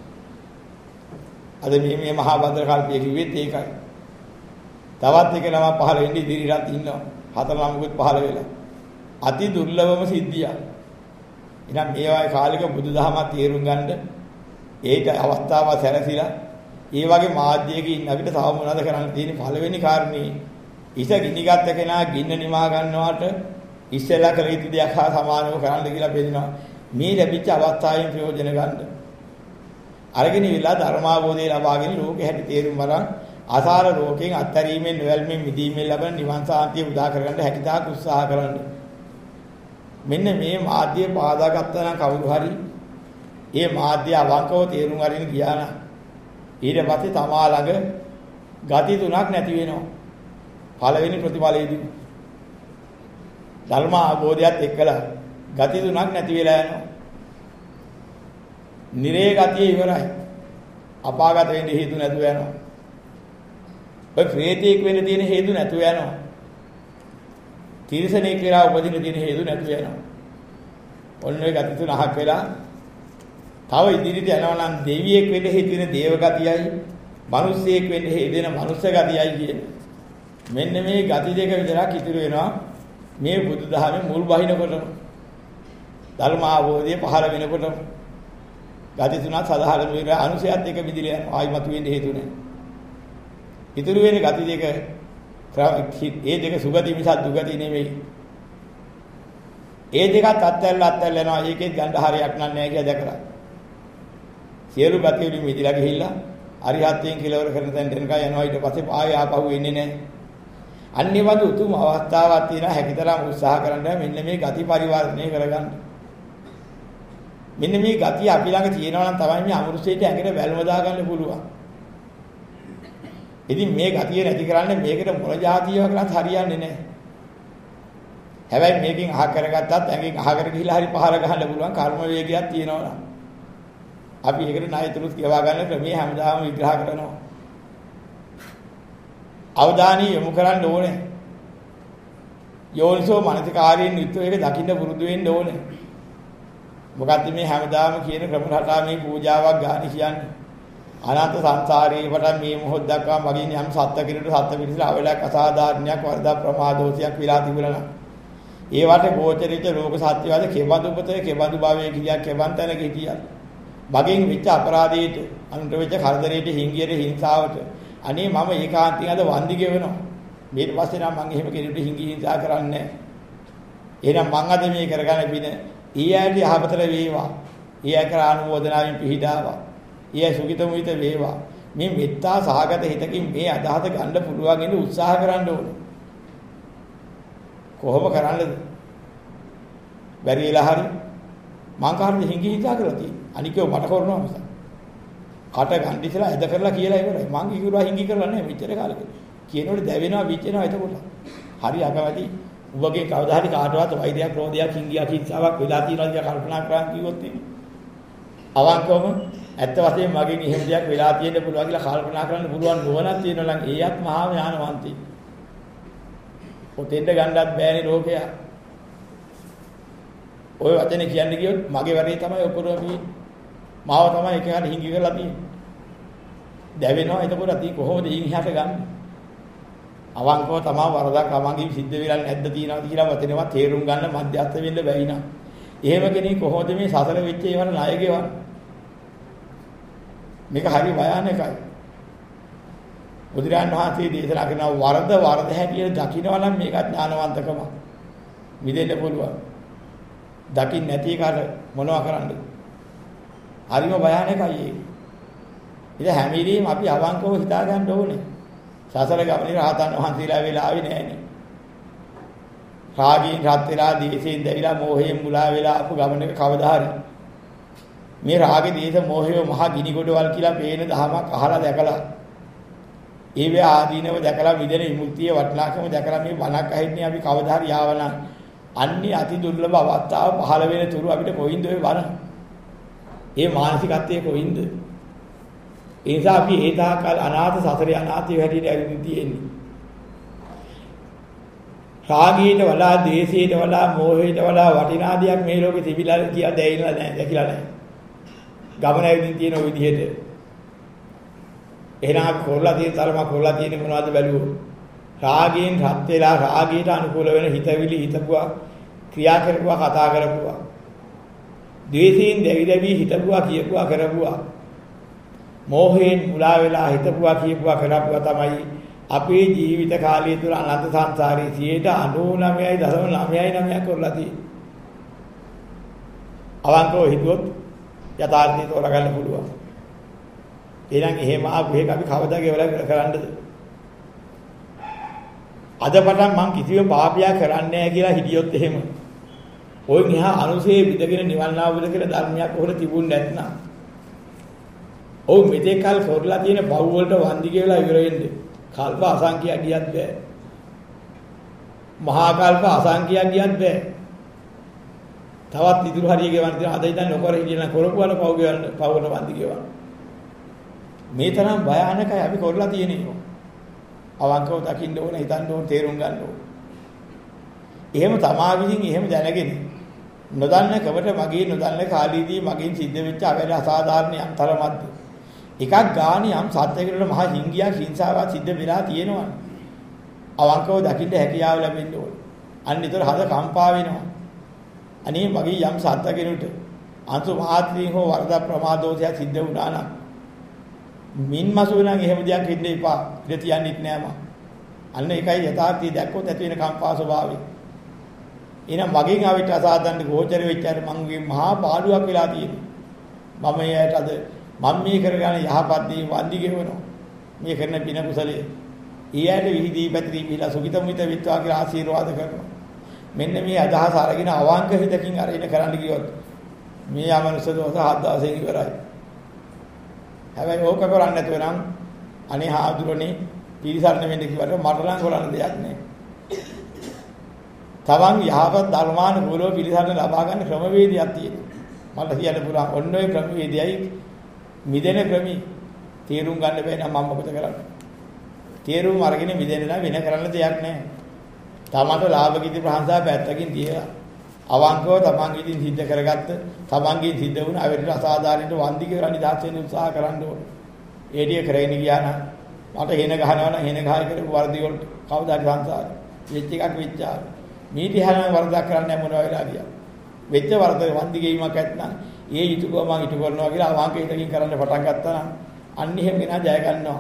අද මේ මේ මහා භද්‍ර කල්පයේ කිව්වෙත් ඒකයි. තවත් එක නමක් පහළ වෙන්නේ ඉදිරියට ඉන්නවා. හතර නමකුත් පහළ වෙලා. අති දුර්ලභම සිද්ධියක්. එනම් මේ වගේ කාලික බුදුදහම තේරුම් ගන්න ඒට අවස්ථාව සැලසිලා ඒ වගේ මාධ්‍යයකින් අපිට තව මොනවද කරන්න තියෙන්නේ පළවෙනි කාරණේ ඉස ගිනිගත් කෙනා ගින්න නිමා ගන්නවට ඉස්සෙල්ලා කළ යුතු දෙයක් හා සමානව කරන්න කියලා පෙන්නනවා. මේ ලැබිච්ච අවස්ථාවෙන් ප්‍රයෝජන ගන්න. අරගෙන ඉවිලා ධර්මාවබෝධය ලබාගෙන ලෝකෙ හැටි තේරුම් ගන්න අසාර ලෝකෙන් අත්තරීමෙන් නොවැල්මෙන් මිදීමෙන් ලබන නිවන් සාන්තිය උදා කරගන්න හැකියතාක් උත්සාහ කරන්න. මෙන්න මේ මාධ්‍ය පාදාගත්තා නම් කවුරු හරි ඒ මාධ්‍ය අවංකව තේරුම් අරගෙන ගියා නම් ඊට පස්සේ තමා ළඟ ගති තුනක් නැති වෙනවා. පළවෙනි ප්‍රතිඵලයේදී ධර්ම අවබෝධයත් එක්කලා ගති තුනක් නැති වෙලා යනවා. නිරේ ගතිය ඉවරයි. අපාගත වෙන්න හේතු නැතුව යනවා. ඔය ප්‍රේතීක් වෙන්න තියෙන හේතු නැතුව යනවා. තිරිසනෙක් වෙලා උපදින තියෙන හේතු නැතුව යනවා. ඔන්න ඔය ගති තුන අහක් වෙලා තව ඉදිරියට යනවා නම් දෙවියෙක් වෙන්න හේතු වෙන දේව ගතියයි, මිනිස්සෙක් වෙන්න හේතු වෙන මනුස්ස ගතියයි කියන. මෙන්න මේ ගති දෙක විතරක් ඉතුරු වෙනවා මේ බුදුදහමේ මුල් බහිනකොටම. ධර්ම අවබෝධය පහළ වෙනකොටම ගති තුනක් සදාහරම වෙන අනුසයත් එක විදිහට යනවා. ආයි මතු වෙන්න හේතු නැහැ. ඉතුරු වෙන ගති දෙක ඒ දෙක සුගති මිසක් දුගති නෙමෙයි. ඒ දෙකත් අත්හැරලා අත්හැරලා යනවා. ඒකෙත් ගන්න හරියක් නැහැ කියලා දැකලා. සියලු ගති වලින් මිදලා ගිහිල්ලා අරිහත්යෙන් කෙලවර කරන තැනට එනකන් යනවා. ඊට පස්සේ ආයෙ ආපහු එන්නේ නැහැ. අන්නේ වගේ උතුම් අවස්ථාවක් තියෙනවා. හැකිතරම් උත්සාහ කරන්න මෙන්න මේ ගති පරිවර්තනය කරගන්න. මෙන්න මේ ගතිය අපි ළඟ තියෙනවා නම් තමයි මේ අමෘතයට ඇඟට වැල්ම දාගන්න පුළුවන්. ඉතින් මේ ගතිය නැති කරන්නේ මේකට මොන જાතියව කරත් හරියන්නේ නැහැ. හැබැයි මේකෙන් අහ කරගත්තත් ඇඟෙන් අහකට ගිහිලා හරි පහර ගහන්න පුළුවන් කර්ම වේගයක් තියෙනවා නම්. අපි ඒකට ණයතුරුත් කියවා ගන්න ක්‍රමයේ හැමදාම විග්‍රහ කරනවා. අවධානය යොමු කරන්න ඕනේ. යෝනිසෝ මනසිකාරයෙන් යුක්තව ඒක දකින්න පුරුදු වෙන්න ඕනේ. මොකද්ද මේ හැමදාම කියන ක්‍රම රටා මේ පූජාවක් ගන්න කියන්නේ? අනන්ත සංසාරේ වට මේ මොහොත දක්වා මගින් යම් සත්ත්ව කෙනෙකුට සත්ත්ව පිළිසලා අවලක් අසාධාරණයක් වරදක් ප්‍රමාදෝෂයක් විලා තිබුණා නම් ඒවට ගෝචරිත ලෝක සත්‍යවාද කෙබඳු උපතේ කෙබඳු භාවයේ කියක් කෙබන්තන කියක් මගින් විච අපරාධයට අනුන්ට වෙච්ච කරදරයට හිංගියට හිංසාවට අනේ මම ඒකාන්තයෙන් අද වන්දි ගෙවනවා. ඊට පස්සේ නම් මම එහෙම කෙනෙකුට හිංගි හිංසා කරන්නේ නැහැ. එහෙනම් මං අද මේ කරගන්න පින ඊයටි යහපතට වේවා. ඊය කර අනුමෝදනාවෙන් පිහිටාවා. ඊය සුඛිත මුහිත වේවා. මේ මෙත්තා සහගත හිතකින් මේ අදහස ගන්න පුළුවන් ඉන්න උත්සාහ කරන්න ඕනේ. කොහොම කරන්නද? බැරි වෙලා හරි මං කාටද හිංගි හිංසා කරලා තියෙන්නේ. අනිකව මට කරනවා මිස. කට ගන්න ඉතලා ඇද කරලා කියලා ඉවරයි. මං කිව්වා හිංගි කරලා නැහැ මෙච්චර කාලෙක. කියනකොට දැවෙනවා විචෙනවා එතකොට. හරි අකමැති උඹගේ කවදා හරි කාටවත් වෛරයක් ක්‍රෝධයක් හිංගියක් හිංසාවක් වෙලා තියෙනවා කියලා කල්පනා කරන් කිව්වොත් එන්නේ. අවංකවම ඇත්ත වශයෙන්ම මගෙන් එහෙම දෙයක් වෙලා තියෙන්න පුළුවන් කියලා කල්පනා කරන්න පුළුවන් නුවණක් තියෙනවා නම් ඒයත් මහා ඥානවන්තයි. ඔතෙන්ද ගන්නත් බෑනේ ලෝකයා. ඔය වචනේ කියන්නේ කියොත් මගේ වැඩේ තමයි උපරම තියෙන්නේ. මාව තමයි එකකට හිඟි කරලා තියෙන්නේ. දැවෙනවා එතකොට අති කොහොමද හිඟිහට ගන්න? අවංකව තමයි වරදක් අමංගින් සිද්ධ වෙලා නැද්ද තියනවාද කියලා වචනේවත් තේරුම් ගන්න මධ්‍යස්ථ වෙන්න බැයි නා. එහෙම කෙනෙක් කොහොමද මේ සසල වෙච්ච ඒවන ණය ගෙවන්නේ? මේක හරි භයානකයි. බුදුරජාණන් වහන්සේ දේශනා කරන වරද වරද හැටියට දකින්නවා නම් මේක ඥානවන්තකම. මිදෙන්න පුළුවන්. දකින්න නැති එකට මොනවා කරන්නද? හරිම භයානකයි ඒක. ඉතින් හැම ඉරියම අපි අවංකව හිතා ගන්න ඕනේ. සසර ගමනේ රහතන් වහන්සේලා වෙලා ආවේ නෑනේ. රාගයෙන් රත් වෙලා දීසෙන් දැවිලා මෝහයෙන් මුලා වෙලා අපු ගමනක කවදා හරි මේ රාගේ දීස මෝහය මහා ගිනි ගොඩවල් කියලා පේන දහමක් අහලා දැකලා ඒවේ ආදීනව දැකලා විදෙන විමුක්තිය වටිනාකම දැකලා මේ බණක් අහින්නේ අපි කවදා හරි ආවනම් අන්නේ අති දුර්ලභ අවස්ථාව පහළ වෙන තුරු අපිට කොයින්ද ඔය බණ? ඒ මානසිකත්වයේ කොයින්ද? ඒ නිසා අපි ඒ තාකල් අනාථ සසරේ අනාථය හැටියට ඇවිත් තියෙන්නේ. රාගයට වඩා, ද්වේෂයට වඩා, මෝහයට වඩා වටිනා දෙයක් මේ ලෝකෙ තිබිලා කියලා දැයිලා නැහැ, දැකිලා නැහැ. ගමන ඇවිත් තියෙන ওই විදිහට. එහෙනම් කොරලා තියෙන තරම කොරලා තියෙන්නේ මොනවද බැලුවොත්? රාගයෙන් රත් වෙලා රාගයට අනුකූල වෙන හිතවිලි හිතපුවා, ක්‍රියා කරපුවා, කතා කරපුවා. ද්වේෂයෙන් දෙවි දෙවි හිතපුවා, කියපුවා, කරපුවා. මෝහයෙන් මුලා වෙලා හිතපුවා, කියපුවා, කරපුවා තමයි අපේ ජීවිත කාලය තුළ අනන්ත සංසාරයේ සියයට අනූනවයයි දශම නවයයි නවයක් කරලා තියෙන්නේ. අවංකව හිතුවොත් යථාර්ථය තෝරගන්න පුළුවන්. එහෙනම් එහෙම ආපු එක අපි කවදා ගෙවලා කරන්නද? අද පටන් මං කිසිම පාපයක් කරන්නේ නැහැ කියලා හිතියොත් එහෙම. ඔය නිහා අනුසේ විදගෙන නිවන් අවබෝධ කරන ධර්මයක් උඩ තිබුණ නැත්නම් ඔව් මෙතෙක් කල් කරලා තියෙන පව් වලට වන්දි කියලා ඉවර වෙන්නේ. කල්ප අසංඛ්‍යයක් ගියත් බෑ. මහා කල්ප අසංඛ්‍යයක් ගියත් බෑ. තවත් ඉදිරි හරිය ගෙවන්න තියෙන අද ඉඳන් නොකර හිටියන කරපු වල පව් ගෙවන්න පවකට වන්දි ගෙවන්න. මේ තරම් භයානකයි අපි කරලා තියෙන්නේ. අවංකව දකින්න ඕන, හිතන්න ඕන, තේරුම් ගන්න ඕන. එහෙම තමා විසින් එහෙම දැනගෙන නොදන්න කවට මගේ නොදන්න කාලීදී මගෙන් සිද්ධ වෙච්ච අවැඩ අසාධාරණ අතරමැද එකක් ගානේ යම් සත්‍යයකට මහ හිංගියක් හිංසාවක් සිද්ධ වෙලා තියෙනවා. අවංකව දකින්න හැකියාව ලැබෙන්න ඕන. අන්න ඒතර හද කම්පා වෙනවා. අනේ මගේ යම් සත්‍ය කෙනෙකුට අන්තු මාත්‍රින් හෝ වරද ප්‍රමාදෝෂය සිද්ධ වුණා නම් මින් මසු නම් එහෙම දෙයක් වෙන්න එපා. ඉත තියන්නෙත් නෑ මම. අන්න ඒකයි යථාර්ථය දැක්කොත් ඇති වෙන කම්පා ස්වභාවය. එහෙනම් මගෙන් ආවිත අසාධාරණ ගෝචර වෙච්ච අර මංගේ මහා පාඩුවක් වෙලා තියෙනවා. මම එයාට අද මම මේ කරගන්න යහපත් දේ වන්දි ගෙවනවා. මේ කරන පින කුසලයේ ඊයට විහිදී පැතිරී මිලා සුඛිතමුිත විත්වා කියලා ආශිර්වාද කරනවා. මෙන්න මේ අදහස අරගෙන අවංක හිතකින් අරගෙන කරන්න කිව්වොත් මේ අමනුෂ්‍ය දෝෂ හත් දවසෙන් ඉවරයි. හැබැයි ඕක කරන්නේ නැතුව නම් අනේ හාදුරනේ පිරිසරණ වෙන්න කිව්වට මට නම් කරන්න දෙයක් නැහැ. තවන් යහපත් ධර්මානුකූලව පිරිසරණ ලබා ගන්න ක්‍රමවේදයක් තියෙනවා. මට කියන්න පුළුවන් ඔන්න ඔය ක්‍රමවේදයයි මිදෙන ක්‍රමي තේරුම් ගන්න බැහැ නම් මම මොකද කරන්නේ? තේරුම් අරගෙන මිදෙන්න නම් වෙන කරන්න දෙයක් නැහැ. තමන්ට ලාභ කීති ප්‍රහංසා පැත්තකින් තියලා අවංකව තමන්ගේ ඉදින් සිද්ධ කරගත්ත තමන්ගේ සිද්ධ වුණ අවරිට අසාධාරණට වන්දි කියලා නිදාස් වෙන්න උත්සාහ කරන්න ඕනේ. ඒ ටික කරගෙන ගියා නම් මට හේන ගහනවා නම් හේන ගහයි කරපු වර්ධි වලට කවදාද සංසාරේ වෙච්ච එකක් වෙච්චා. මේ දිහාම වරදක් කරන්නේ මොනවා වෙලා ගියා. වෙච්ච වරද වන්දි ගෙීමක් ඇත්නම් ඒ යුතුයකම මම ඉටු කරනවා කියලා අවංක හිතකින් කරන්න පටන් ගත්තා නම් අන්න එහෙම වෙනා ජය ගන්නවා.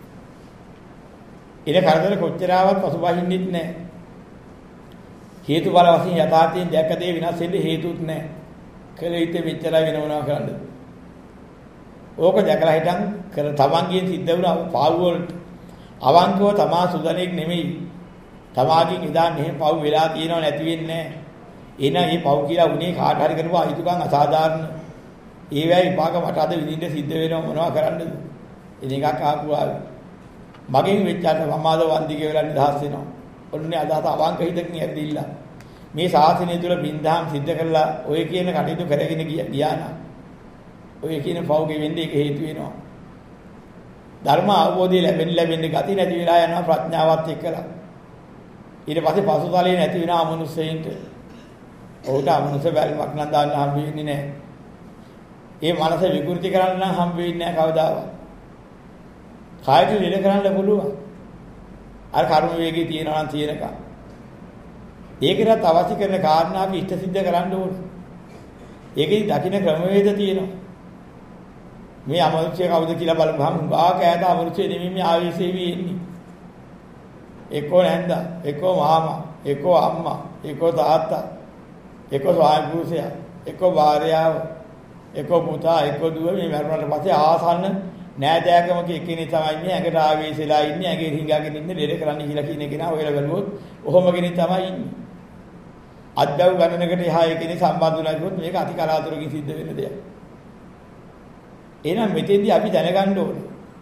ඉර කරදර කොච්චර ආවත් පසුබහින්නෙත් නැහැ. හේතු බල වශයෙන් යථාර්ථයෙන් දැක්ක දේ විනාශ වෙන්න හේතුත් නැහැ. කල යුත්තේ මෙච්චරයි වෙන මොනවා කරන්නද? ඕක දැකලා හිටන් කර තමන්ගෙන් සිද්ධ වුණා පාවු වලට අවංකව තමා සුදනෙක් නෙමෙයි. තමාගෙන් ඉදා මෙහෙම පව් වෙලා තියෙනව නැති වෙන්නේ නැහැ. එන මේ පව් කියලා උනේ කාට හරි කරපුවා අයිතුකම් අසාධාරණ. ඒ වෙයි විපාක මට අද විඳින්න සිද්ධ වෙනව මොනවා කරන්නද? එන එකක් ආපුවා. මගෙන් වෙච්චාට මම ආද වන්දි කියලා නිදහස් වෙනවා. ඔන්නේ අදහස අවංක හිතකින් ඇද්දිලා. මේ ශාසනය තුල බින්දාම් සිද්ධ කරලා ඔය කියන කටයුතු කරගෙන ගියා නම් ඔය කියන පව් ගෙවෙන්නේ ඒක හේතු වෙනවා. ධර්ම අවබෝධය ලැබෙන්න ලැබෙන්න ගති නැති වෙලා යනවා ප්‍රඥාවත් එක්කලා. ඊට පස්සේ පසුතලයේ නැති වෙන අමනුෂ්‍යයින්ට ඔහුට අමනුෂ්‍ය බැල්මක් නම් දාන්න හම්බ වෙන්නේ නැහැ. ඒ මනස විකෘති කරන්න නම් හම්බ වෙන්නේ නැහැ කවදාවත්. කායික ලෙඩ කරන්න පුළුවන්. අර කර්ම වේගයේ තියෙනවා නම් තියෙනකම්. ඒකකට අවශ්‍ය කරන කාරණා අපි ඉෂ්ට සිද්ධ කරන්න ඕනේ. ඒකෙදි දකින්න ක්‍රමවේද තියෙනවා. මේ අමනුෂ්‍ය කවුද කියලා බලපුවම ගා කෑද අමනුෂ්‍ය නෙමෙයි මේ ආවේශේ වෙන්නේ. එක්කෝ නැන්දා, එක්කෝ මාමා, එක්කෝ අම්මා, එක්කෝ තාත්තා, එක්කෝ ස්වාමි පුරුෂයා, එක්කෝ භාර්යාව, එක්කෝ පුතා, එක්කෝ දුව මේ මරුණාට පස්සේ ආසන්න නෑදෑකමක එක්කෙනෙක් තමයි මේ ඇඟට ආවේශලා ඉන්නේ, ඇඟේ හිඟාගෙන ඉන්නේ, ලෙඩ කරන්න කියලා කියන කෙනා ඔයලා බලුවොත් ඔහොම කෙනෙක් තමයි ඉන්නේ. අද්දව ගණනකට එහා එකෙනේ සම්බන්ධුනා කිව්වොත් මේක අති කලාතුරකින් සිද්ධ වෙන දෙයක්. එහෙනම් මෙතෙන්දී අපි දැනගන්න ඕනේ.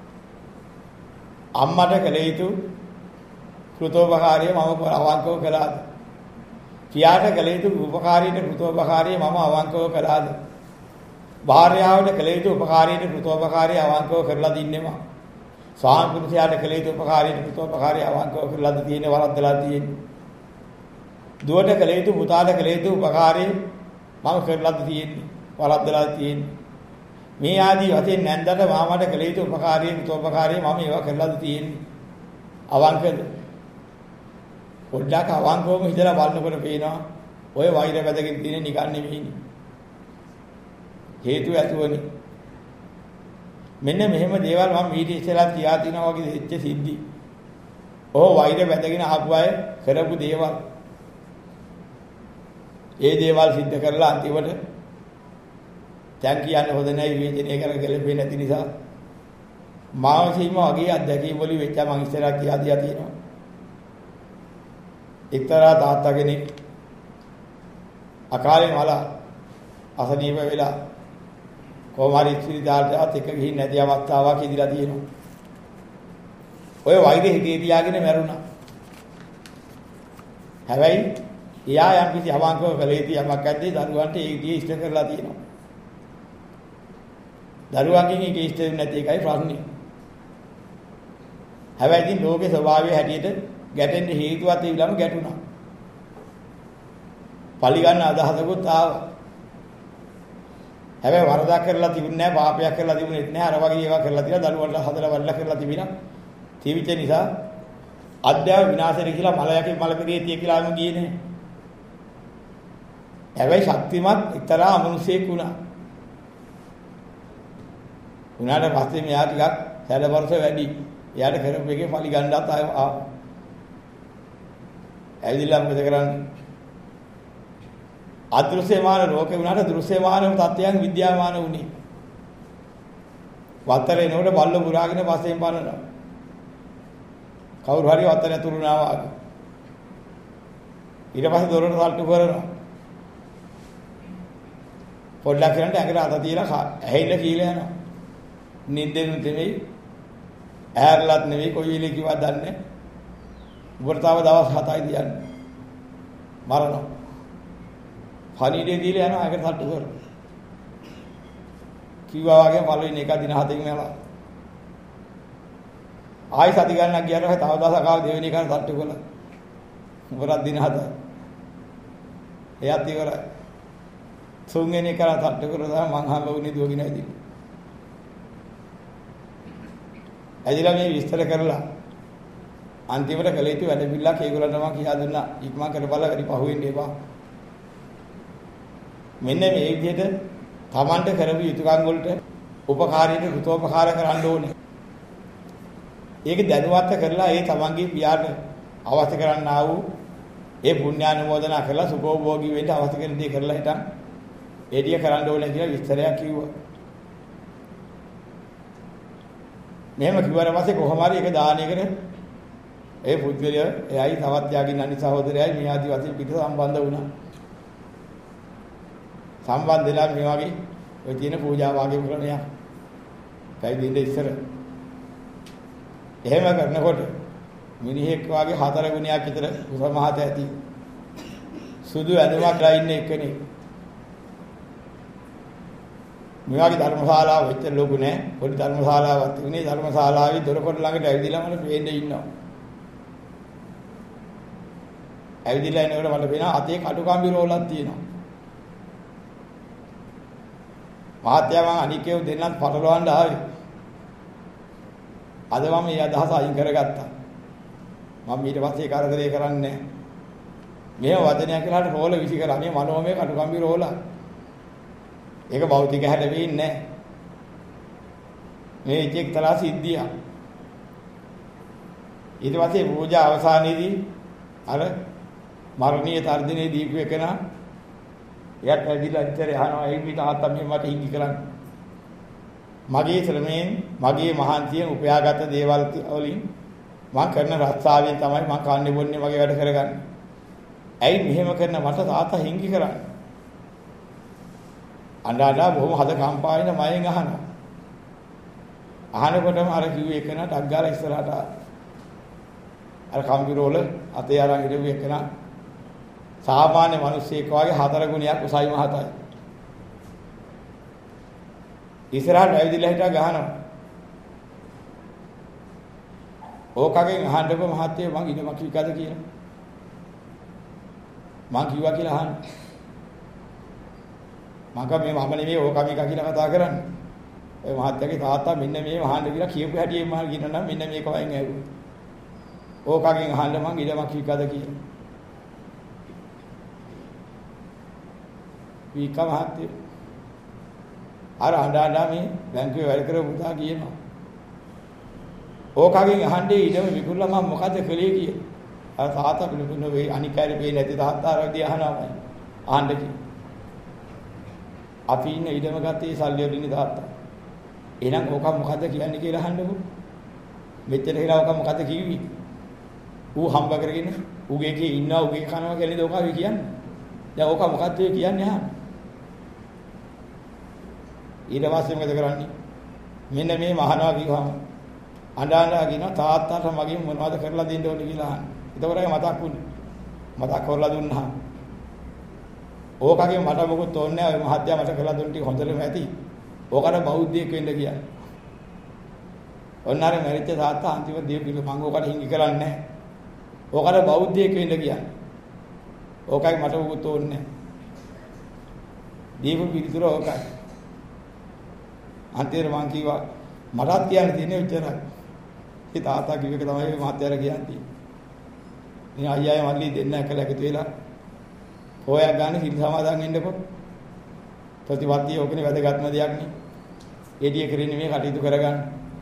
අම්මට කළ යුතු කෘතෝපකාරය මම අවංකව කළාද? පියාට කළ යුතු උපකාරීට කෘතෝපකාරය මම අවංකව කළාද? භාර්යාවට කළ යුතු උපකාරීට කෘතෝපකාරය අවංකව කරලා දින්නෙම. ස්වාමි පුරුෂයාට කළ යුතු උපකාරීට කෘතෝපකාරය අවංකව කරලාද තියෙන්නේ වරද්දලා තියෙන්නේ. දුවට කළ යුතු පුතාට කළ යුතු උපකාරය මම කරලාද තියෙන්නේ වරද්දලා තියෙන්නේ. මේ ආදී වශයෙන් නැන්දට මාමට කළ යුතු උපකාරය කෘතෝපකාරය මම ඒවා කරලාද තියෙන්නේ. අවංකද? පොඩ්ඩක් අවංකවම හිතලා බලනකොට පේනවා ඔය වෛර වැදගෙන තියෙන නිකන් නෙවෙයිනේ. හේතු ඇතුවනේ. මෙන්න මෙහෙම දේවල් මම ඊට ඉස්සෙල්ලා තියා තිනවා වගේ දෙච්ච සිද්ධි. ඔය වෛර වැදගෙන ආපු අය කරපු දේවල්. ඒ දේවල් සිද්ධ කරලා අන්තිමට දැන් කියන්න හොඳ නැහැ විවේචනය කර ගැලපෙන්නේ නැති නිසා මානසිකව වගේ අත්දැකීම් වලින් වෙච්ච මම ඉස්සරහ කියා දියා තියෙනවා. එක්තරා තාත්තා කෙනෙක් අකාලේ මල අසනීප වෙලා කොමාරි ඉස්පිරිතාලට එක ගිහින් නැති අවස්ථාවක් ඉදිරියලා තියෙනවා. ඔය වෛරය හිතේ තියාගෙන මැරුණා. හැබැයි එයා යම් කිසි අවංකව කළේ තිය යමක් ඇද්දී දරුවන්ට ඒ විදිහේ ඉෂ්ට කරලා තියෙනවා. දරුවන්ගෙන් ඒක ඉෂ්ට වෙන්නේ නැති එකයි ප්‍රශ්නේ. හැබැයි ඉතින් ලෝකේ ස්වභාවය හැටියට ගැටෙන්න හේතුවක් තිබිලාම ගැටුණා. පලි ගන්න අදහසකුත් ආවා. හැබැයි වරදක් කරලා තිබුණේ නැහැ, පාපයක් කරලා තිබුණෙත් නැහැ. අර වගේ ඒවා කරලා තියලා දරුවන්ට හදලා වල්ලා කරලා තිබිනා. තිබිච්ච නිසා අධ්‍යාව විනාශෙට කියලා මලයකින් මල පෙරේතිය කියලාම ගියේ නැහැ. හැබැයි ශක්තිමත් එක්තරා අමනුෂ්‍යෙක් වුණා. උනාට පස්සේ මෙයා ටිකක් සැලවරස වැඩි. එයාට කරපු එකේ පලි ගන්නත් ආවා. ඇවිදලා මොකද කරන්නේ? අදෘශ්‍යමාන ලෝකේ වුණාට දෘශ්‍යමාන තත්ත්වයන් විද්‍යාමාන වුණේ. වතරේ නෝඩ බල්ල පුරාගෙන පස්සෙන් බලනවා. කවුරු හරි වතරේ තුරුනවා වගේ. ඊට පස්සේ දොරට සල්ටු කරනවා. පොඩ්ඩක් කරන්ට ඇඟට අත තියලා ඇහිලා කියලා යනවා. නිින්දෙනුත් නෙමෙයි, ඇහැරලත් නෙමෙයි, කොයි වෙලේ කිව්වද දන්නේ. වර්තාව දවස් හතයි දියන්නේ. මරනවා. හනිඩේ දීලා යනවා ඇඟට සල්ටු කරනවා. කිව්වා වගේ පළවෙනි එක දින හතකින් යනවා. ආයි සති ගන්නක් ගියාට තව දවසක් ආව දෙවෙනි එකට සල්ටු කළා. වරක් දින හතයි. එයාත් ඉවරයි. තුන්වෙනි එක සල්ටු කරලා මං හම්බ වුණේ දුවගෙන ඇවිදින්න. ඇදිලා මේ විස්තර කරලා අන්තිමට කළ යුතු වැඩ පිළිලක් ඒගොල්ලන්ට මම කියා දුන්නා. ඉක්මන් කරපළා වැඩි පහුවෙන්න එපා. මෙන්න මේ විදිහට තමන්ට කරපු යුතුයකම් වලට උපකාරීට හිතෝපකාර කරන්න ඕනේ. ඒක දැනුවත් කරලා ඒ තමන්ගේ පියාට අවශ්‍ය කරන්නා වූ ඒ පුණ්‍යානුමෝදනා කරලා සුභෝභෝගී වෙන්න අවශ්‍ය කරන දේ කරලා හිටන් ඒ ටික කරන්න ඕනේ කියලා විස්තරයක් කිව්වා. මෙහෙම කිව්වට පස්සේ කොහොම හරි ඒක දානයකට ඒ පුද්ගලයා එයයි තවත් යාගින් අනිත් සහෝදරයයි මේ ආදි වශයෙන් පිට සම්බන්ධ වුණා. සම්බන්ධ වෙලා මේ වගේ ඔය තියෙන පූජා වාගේ කරණයක්. කයිදින්ද ඉස්සර. එහෙම කරනකොට මිනිහෙක් වාගේ හතර ගුණයක් විතර උසමහත ඇති. සුදු ඇඳුමක් ලා ඉන්න එකනේ. මේ වගේ ධර්මශාලාව වෙච්ච ලොකු නෑ. පොඩි ධර්මශාලාවක් තිබුණේ. ධර්මශාලාවේ දොරකොඩ ළඟට ඇවිදලා මට පේන්නේ ඉන්නවා. ඇවිදලා එනකොට මට පේනවා අතේ කටුකම්බි රෝලක් තියෙනවා. මහත්යා මම අනිකේව දෙන්නත් පටලවන්න ආවේ. අද මම මේ අදහස අයින් කරගත්තා. මම ඊට පස්සේ කරදරේ කරන්නේ නැහැ. මෙහෙම වචනයක් කියලාට රෝල විසි කරා. මේ මනෝමය කටුකම්බි රෝල. ඒක භෞතික හැඩ වෙන්නේ නැහැ. මේ එක එක්තරා සිද්ධිය. ඊට පස්සේ පූජා අවසානයේදී අර මරණීය තර්ජනේ දීපු එකනා එයාට ඇවිල්ලා ඉතරේ අහනවා ඒ විදිහට තාත්තා මෙහෙම මට හිඟි කරන්නේ. මගේ ශ්‍රමයෙන් මගේ මහන්සියෙන් උපයාගත් දේවල් වලින් මම කරන රස්සාවෙන් තමයි මම කන්නේ බොන්නේ මගේ වැඩ කරගන්නේ. ඇයි මෙහෙම කරන මට තාත්තා හිඟි කරන්නේ? අඬා බොහොම හද කම්පා වෙන මයෙන් අහනවා. අහනකොටම අර කිව්වේ එකනට අග්ගාලා ඉස්සරහට අර කම්පියුටර් වල අතේ අරන් ඉඳපු එකන සාමාන්‍ය මිනිස්සෙක් වගේ හතර ගුණයක් උසයි මහතයි. ඉස්සරහට ඇවිදලා හිටා ගහනවා. ඕකගෙන් අහන්නකො මහත්තයෝ මං ඉන්නම කිව්කද කියලා. මං කිව්වා කියලා අහන්න. මං කව මේ මම නෙමෙයි ඕකම එක කියලා කතා කරන්නේ. ඔය මහත්තයාගේ තාත්තා මෙන්න මේ අහන්න කියලා කියපු හැටියෙන් මම කියනවා නම් මෙන්න මේක වයින් ඇහුවා. ඕකගෙන් අහන්න මං ඉන්නම කිව්කද කියලා. වීක මහත්තයෝ අර අඬා මේ බැංකුවේ වැඩ කරපු පුතා කියනවා. ඕකගෙන් අහන්නේ ඊළම විකුණලා මම මොකද කළේ කියලා. අර තාත්තා පිළිබඳව වේ අනිකාරේ වේ නැති තාත්තා ආරදී අහනවා. අහන්න කි. අපි ඉන්න ඊළම ගත්තේ සල්ලි වලින් තාත්තා. එහෙනම් ඕක මොකද කියන්නේ කියලා අහන්නකො. මෙච්චර කියලා ඕක මොකද කිව්වි? ඌ හම්බ කරගෙන ඌගේ කී ඉන්නවා ඌගේ කනවා කියලා නේද ඕක අපි කියන්නේ. දැන් ඕක මොකද්ද කියන්නේ අහන්න. ඊට පස්සේ මොකද කරන්නේ? මෙන්න මේ මහනවා කිව්වම අඬනවා කියනවා තාත්තාට මගෙන් මොනවද කරලා දෙන්න ඕනේ කියලා අහන්න. ඒතකොටයි මතක් වුනේ. මතක් කරලා දුන්නා. ඕකගේ මට මොකුත් ඕනේ නැහැ. ඔය මහත්තයා මට කරලා දුන්න ටික හොඳටම ඇති. ඕකට බෞද්ධයෙක් වෙන්න කියන්නේ. ඔන්නාරේ මරිච්ච තාත්තා අන්තිම දේ කිව්ව මම ඕකට හිඟි කරන්නේ නැහැ. ඕකට බෞද්ධයෙක් වෙන්න කියන්නේ. ඕකයි මට මොකුත් ඕනේ නැහැ. දීපු පිළිතුර ඕකයි. අන්තිමට මං කිව්වා මටත් කියන්න තියෙන්නේ උච්චරයි. ඒ තාත්තා කිව්ව එක තමයි මහත්තයාලා කියන්නේ. මේ අයියාගේ මල්ලි දෙන්න එකලා එකතු වෙලා හොයක් ගන්න සිල් සමාදන් වෙන්නකො. ප්‍රතිපත්තිය ඔකනේ වැදගත්ම දෙයක් නේ. එළිය කරන්නේ මේ කටයුතු කරගන්න.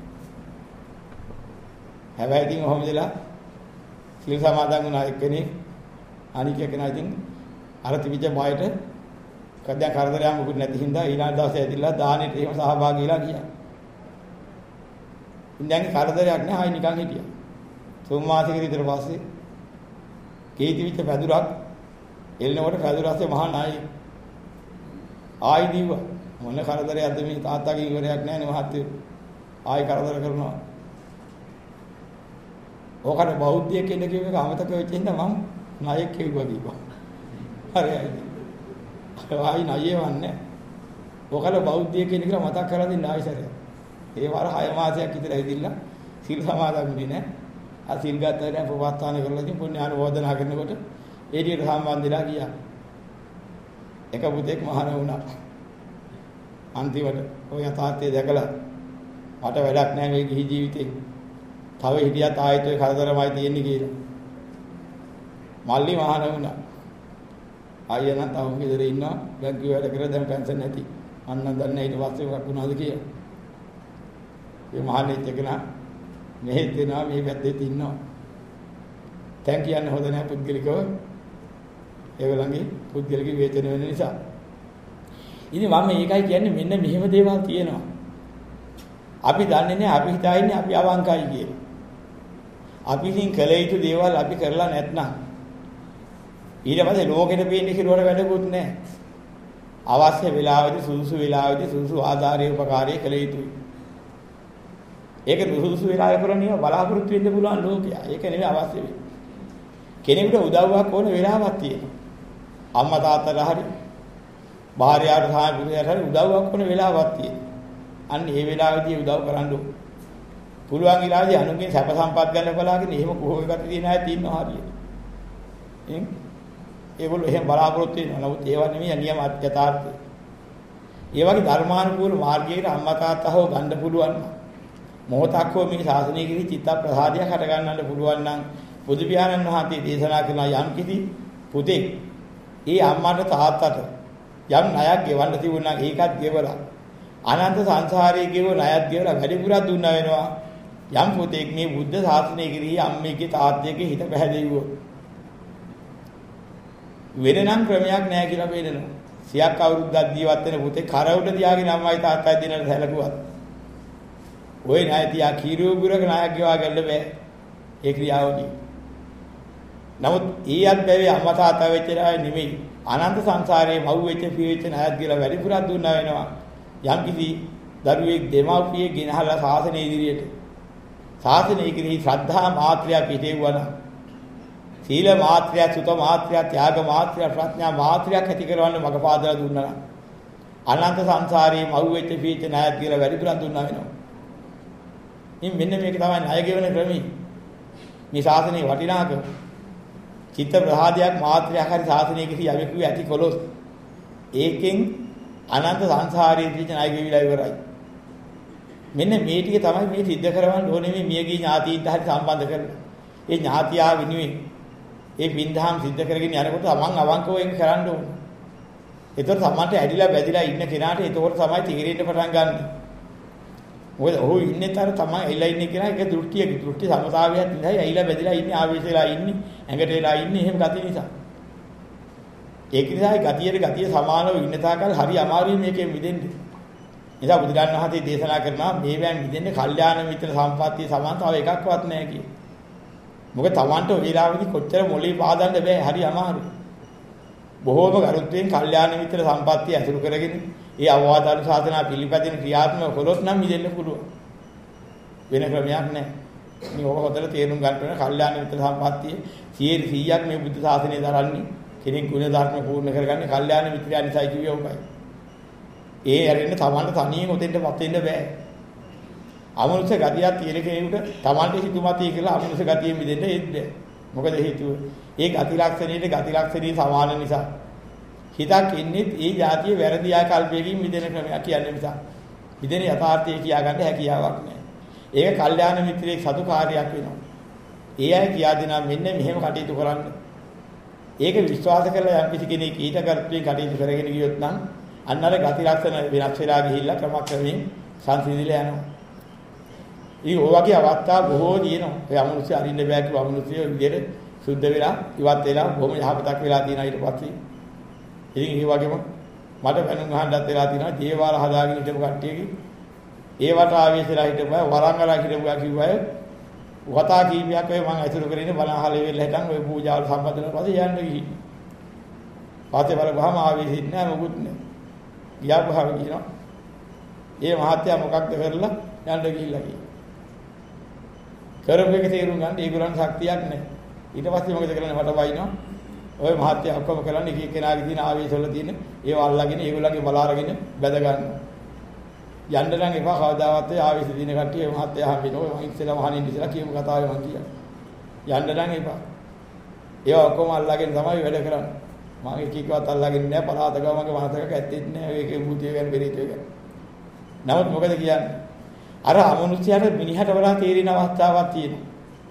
හැබැයි ඉතින් ඔහොම දෙලා සිල් සමාදන් වුණා එක්කෙනෙක් අනික කෙනා ඉතින් අර තිබිච්ච බයට කද්දා කරදරයක් මොකුත් නැති හින්දා ඊළඟ දවසේ ඇවිල්ලා දානෙට එහෙම සහභාගී වෙලා ගියා. ඉඳන් කරදරයක් නැහැ ආයි නිකන් හිටියා. තුන් මාසෙක විතර පස්සේ කීතිවිච්ච පැදුරක් එල්නකොට පැදුරස්සේ මහා නායි ආයි දීවා මොන කරදරයක්ද මේ තාත්තාගේ ඉවරයක් නැහැ නේ මහත්තයෝ ආයි කරදර කරනවා. ඕකට බෞද්ධයෙක් කියන එක එක අමතක වෙච්ච හින්දා මම නායක කෙරුවා දීපා. හරියයි. ආයි නායේ වන්නේ. ඕකට බෞද්ධයෙක් කියන එක මතක් කරලා දෙන්න ආයිසරය. ඒ වර හය මාසයක් විතර ඇවිදින්න සිල් සමාදන් වෙන්නේ නැහැ. ආ සිල් ගත්තා ප්‍රවස්ථාන කරලා ඉතින් පුණ්‍ය ආනුමෝදනා කරනකොට ඒ ටිකට සම්බන්ධ වෙලා ගියා. එක පුතෙක් මහාන වුණා. අන්තිමට ඔය යථාර්ථය දැකලා මට වැඩක් නැහැ මේ ගිහි ජීවිතේ. තව හිටියත් ආයෙත් ඔය කරදරමයි තියෙන්නේ කියලා. මල්ලි මහාන වුණා. අයියා නම් තව ගෙදර ඉන්නවා. බැංකුවේ වැඩ කරලා දැන් පෙන්ෂන් නැති. අන්න දන්නේ ඊට පස්සේ මොකක් වුණාද කියලා. මේ මහානෙත් එකනා මෙහෙත් වෙනවා මේ පැත්තෙත් ඉන්නවා. දැන් කියන්නේ හොඳ නැහැ පුද්ගලිකව. ඒගොල්ලන්ගේ පුද්ගලික වේචන වෙන නිසා. ඉතින් මම මේකයි කියන්නේ මෙන්න මෙහෙම දේවල් තියෙනවා. අපි දන්නේ නැහැ අපි හිතා ඉන්නේ අපි අවංකයි කියලා. අපි ඉතින් කළ යුතු දේවල් අපි කරලා නැත්නම් ඊට පස්සේ ලෝකෙට පේන්නේ කිරුවට වැඩකුත් නැහැ. අවශ්‍ය වෙලාවෙදී සුදුසු වෙලාවෙදී සුදුසු ආධාරයේ උපකාරය කළ යුතුයි. ඒක සුදුසු වෙලාවෙ කරන්නේ බලාපොරොත්තු වෙන්න පුළුවන් ලෝකයා. ඒක නෙමෙයි අවශ්‍ය වෙන්නේ. කෙනෙකුට උදව්වක් ඕන වෙලාවක් තියෙනවා. අම්මා තාත්තලා හරි භාර්යාවට සාම පුරුෂයාට හරි උදව්වක් ඕන වෙලාවක් තියෙනවා. අන්න ඒ වෙලාවේදී උදව් කරන්න ඕන. පුළුවන් වෙලාවේදී අනුන්ගේ සැප සම්පත් ගන්න බලාගෙන එහෙම කොහොමද තියෙන අය තියෙනවා හරියට. එහෙනම් ඒගොල්ලෝ එහෙම බලාපොරොත්තු වෙනවා. නමුත් ඒවා නෙමෙයි නියම යථාර්ථය. ඒ වගේ ධර්මානුකූල මාර්ගයකට අම්මා තාත්තා හො ගන්න පුළුවන් නම් මොහොතක් හෝ මේ ශාසනය කිරි චිත්ත ප්‍රසාදයක් හට ගන්නන්න පුළුවන් නම් බුදු පියාණන් වහන්සේ දේශනා කරන යම් කිසි පුතෙක් ඒ අම්මාට තාත්තට යම් ණයක් ගෙවන්න තිබුණා නම් ඒකත් ගෙවලා අනන්ත සංසාරයේ ගෙව ණයක් ගෙවලා වැඩිපුරක් දුන්නා වෙනවා. යම් පුතෙක් මේ බුද්ධ ශාසනය කිරි අම්මේගේ තාත්තගේ හිත පැහැදෙව්වෝ වෙනනම් ක්‍රමයක් නැහැ කියලා පේනවා. සියක් අවුරුද්දක් ජීවත් වෙන පුතේ කර උඩ තියාගෙන අම්මයි තාත්තයි දෙන්නට සැලකුවා. ඔය ණයතියා කීරුගුරක ණයක් ගෙවා ගන්න බෑ. ඒ ක්‍රියාවදී. නමුත් ඊයත් බැවේ අම්මා තාත්තා වෙච්ච ණය නෙමෙයි. අනන්ත සංසාරයේ මව් වෙච්ච පිය වෙච්ච ණයක් කියලා වැඩිපුරක් දුන්නා වෙනවා. යම්කිසි දරුවෙක් දෙමව්පියෙක් ගෙනහලා ශාසනය ඉදිරියට ශාසනය ඉදිරි ශ්‍රද්ධා මාත්‍රය පිටේවන සීල මාත්‍රය සුත මාත්‍රය ත්‍යාග මාත්‍රය ප්‍රඥා මාත්‍රය ඇති කරවන්න මඟ පාදලා දුන්නා නම් අනන්ත සංසාරයේ මව් වෙච්ච පිය වෙච්ච ණයක් කියලා වැඩිපුරක් දුන්නා වෙනවා. ඉතින් මෙන්න මේක තමයි ණය ගෙවන ක්‍රමය. මේ ශාසනයේ වටිනාකම චිත්ත ප්‍රහාදයක් මාත්‍රයක් හරි ශාසනයේ කිසි යමෙකු ඇති කොලොස් ඒකෙන් අනන්ත සංසාරයේ දී ණය ගෙවිලා ඉවරයි. මෙන්න මේ ටික තමයි මේ සිද්ධ කරවන්න ඕනේ මේ මියගිය ඥාතීන්ට හරි සම්බන්ධ කරලා. ඒ ඥාතියා විනුවෙන් ඒ බින්දහම් සිද්ධ කරගෙන යනකොට තමන් අවංකව ඒක කරන්න ඕනේ. ඒතර තමන්ට ඇදිලා බැදිලා ඉන්න කෙනාට ඒතකොට තමයි තීරෙන්න පටන් ගන්න. මොකද ඔහු ඉන්නේ තර තමයි ඇයිලා ඉන්නේ කියන එක දෘෂ්ටියක දෘෂ්ටි සමතාවයක් නිසායි ඇයිලා බැදිලා ඉන්නේ ආවේශලා ඉන්නේ ඇඟට වෙලා ඉන්නේ එහෙම ගතිය නිසා. ඒක නිසායි ගතියේ ගතිය සමානව ඉන්න තාකල් හරි අමාරුයි මේකෙන් මිදෙන්න. නිසා බුදුරජාණන් වහන්සේ දේශනා කරනවා මේවෙන් මිදෙන්න කල්යාණ මිත්‍ර සම්පත්තිය සමාන තව එකක්වත් නැහැ කිය. මොකද Tamanට ඔය වෙලාවෙදි කොච්චර මොළේ පාදන්න බෑ හරි අමාරුයි. බොහෝම ගරුත්වයෙන් කල්යාණ මිත්‍ර සම්පත්තිය අසුරු කරගෙන ඒ අවවාද අනුශාසනා පිළිපදින ක්‍රියාත්මක කළොත් නම් මිදෙන්න පුළුවන්. වෙන ක්‍රමයක් නැහැ. මේ ඔබ හොතල තේරුම් ගන්න ඕන කල්යාණ මිත්‍ර සම්පත්තිය සියයට සීයක් මේ බුද්ධ ශාසනය දරන්නේ කෙනෙක් ගුණ ධර්ම පූර්ණ කරගන්නේ කල්යාණ මිත්‍රයා නිසායි කිව්වේ ඔබයි. ඒ ඇරෙන්න තමන්ට තනියෙන් උතෙන්ටපත් වෙන්න බෑ. අමනුෂ්‍ය ගතියක් තියෙන කෙනෙකුට තමන්ට හිතුමතී කියලා අමනුෂ්‍ය ගතියෙන් මිදෙන්න එන්නේ. මොකද හේතුව? ඒ ගති ලක්ෂණයේ ගති ලක්ෂණී සමාන නිසා. හිතක් ඉන්නේ ඒ જાතිය වැරදි ආකල්පයකින් මිදෙන ක්‍රමයක් කියන්නේ නිසා. මිදෙන යථාර්ථය කියාගන්න හැකියාවක් නැහැ. ඒක කල්යාණ මිත්‍රයෙක් සතු කාර්යයක් වෙනවා. ඒ අය කියා දෙනා මෙන්න මෙහෙම කටයුතු කරන්න. ඒක විශ්වාස කරලා යම් කිසි කෙනෙක් ඊට කර්තෘයෙන් කටයුතු කරගෙන ගියොත් නම් අන්න අර ගති ලක්ෂණ වෙනස් වෙලා ගිහිල්ලා ක්‍රමක්‍රමයෙන් සංසිඳිලා යනවා. ඊ ඔයගේ අවස්ථා බොහෝ දිනනවා. ඒ අමනුෂ්‍ය අරින්න බෑ කිව්ව අමනුෂ්‍ය විදියට සුද්ධ වෙලා ඉවත් වෙලා බොහොම යහපතක් වෙලා තියෙනවා ඊට පස්සේ. ඉතින් ඒ වගේම මට වෙනුම් අහන්නත් වෙලා තියෙනවා දේවාල හදාගෙන හිටපු කට්ටියගේ ඒවට ආවේශලා හිටපුවා වරංගලා හිටපුවා කිව්වය වතා කීපයක් ඔය මම අසුරු කරගෙන බලහලේ වෙලා හිටන් ඔය පූජාවල් සම්බන්ධ වෙන පස්සේ යන්න ගිහින්. පස්සේ බලපුවාම ආවේශෙත් නෑ මොකුත් නෑ. ගියාපුවාම කියනවා ඒ මහත්තයා මොකක්ද කරලා යන්න ගිහිල්ලා කියලා. කරපු එක තේරුම් ගන්න ඒගොල්ලන් ශක්තියක් නැහැ. ඊට පස්සේ මොකද කරන්නේ මට වයින්නවා. ඔය මහත්තයා ඔක්කොම කරන්නේ එක එක්කෙනාගේ තියෙන ආවේශවල තියෙන ඒව අල්ලගෙන ඒගොල්ලන්ගේ බල අරගෙන බැද ගන්නවා. යන්න නම් එපා කවදාවත් ඒ ආවේශ දින කට්ටිය මහත්තයා හම්බෙන්නේ. ඔය මං ඉස්සෙල්ලා මහණින් ඉස්සෙල්ලා කියමු කතාවේ මං කියනවා. යන්න නම් එපා. ඒව ඔක්කොම අල්ලගෙන තමයි වැඩ කරන්නේ. මම එක එකවත් අල්ලගෙන නැහැ පරාත ගමගේ මහතක ඇත්තෙත් නැහැ. ඒකේ භූතිය ගැන බෙරිතය ගැන. නමුත් මොකද කියන්නේ? අර අමනුෂ්‍යයට මිනිහට වඩා තේරෙන අවස්ථාවක් තියෙනවා.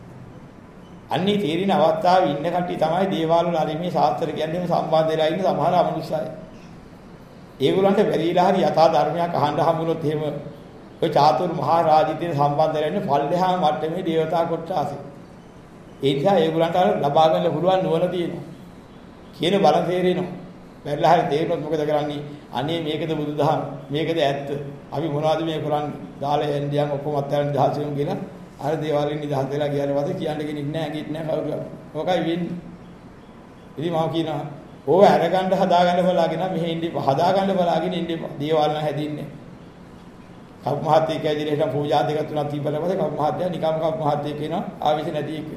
අන්නේ තේරෙන අවස්ථාවේ ඉන්න කට්ටිය තමයි දේවාල වල අර මේ ශාස්ත්‍ර කියන්නේ සම්බන්ධ වෙලා ඉන්න සමහර අමනුෂ්‍යය. ඒගොල්ලන්ට බැරිලා හරි යථා ධර්මයක් අහන්න හම්බුනොත් එහෙම ඔය චාතුරු මහා රාජිතේ සම්බන්ධ වෙලා ඉන්න පල්ලෙහා මට්ටමේ දේවතා කොට්ටාසෙ. ඒ නිසා ඒගොල්ලන්ට අර ලබා ගන්න පුළුවන් නුවණ තියෙනවා. කියන බල තේරෙනවා. බැරිලා හරි තේරුනොත් මොකද කරන්නේ? අනේ මේකද බුදුදහම මේකද ඇත්ත. අපි මොනවද මේ කරන්නේ? දාලා එන්දියන් ඔක්කොම අත්හැරන් දහසෙන් කියලා අර දේවාලෙන් නිදහස් වෙලා ගියාට පස්සේ කියන්න කෙනෙක් නැහැ, ගිත් නැහැ කවුරුත්. මොකයි වෙන්නේ? ඉතින් මම කියනවා ඕව අරගන්න හදාගන්න බලාගෙන මෙහෙ ඉඳි හදාගන්න බලාගෙන ඉඳි දේවාල නම් හැදින්නේ. කප් මහත්තයෙක් ඇවිල්ලා හිටන් පූජා දෙක තුනක් තිබ්බට පස්සේ කප් මහත්තයා නිකම් කප් මහත්තයෙක් කියනවා ආවිස නැති එක්ක.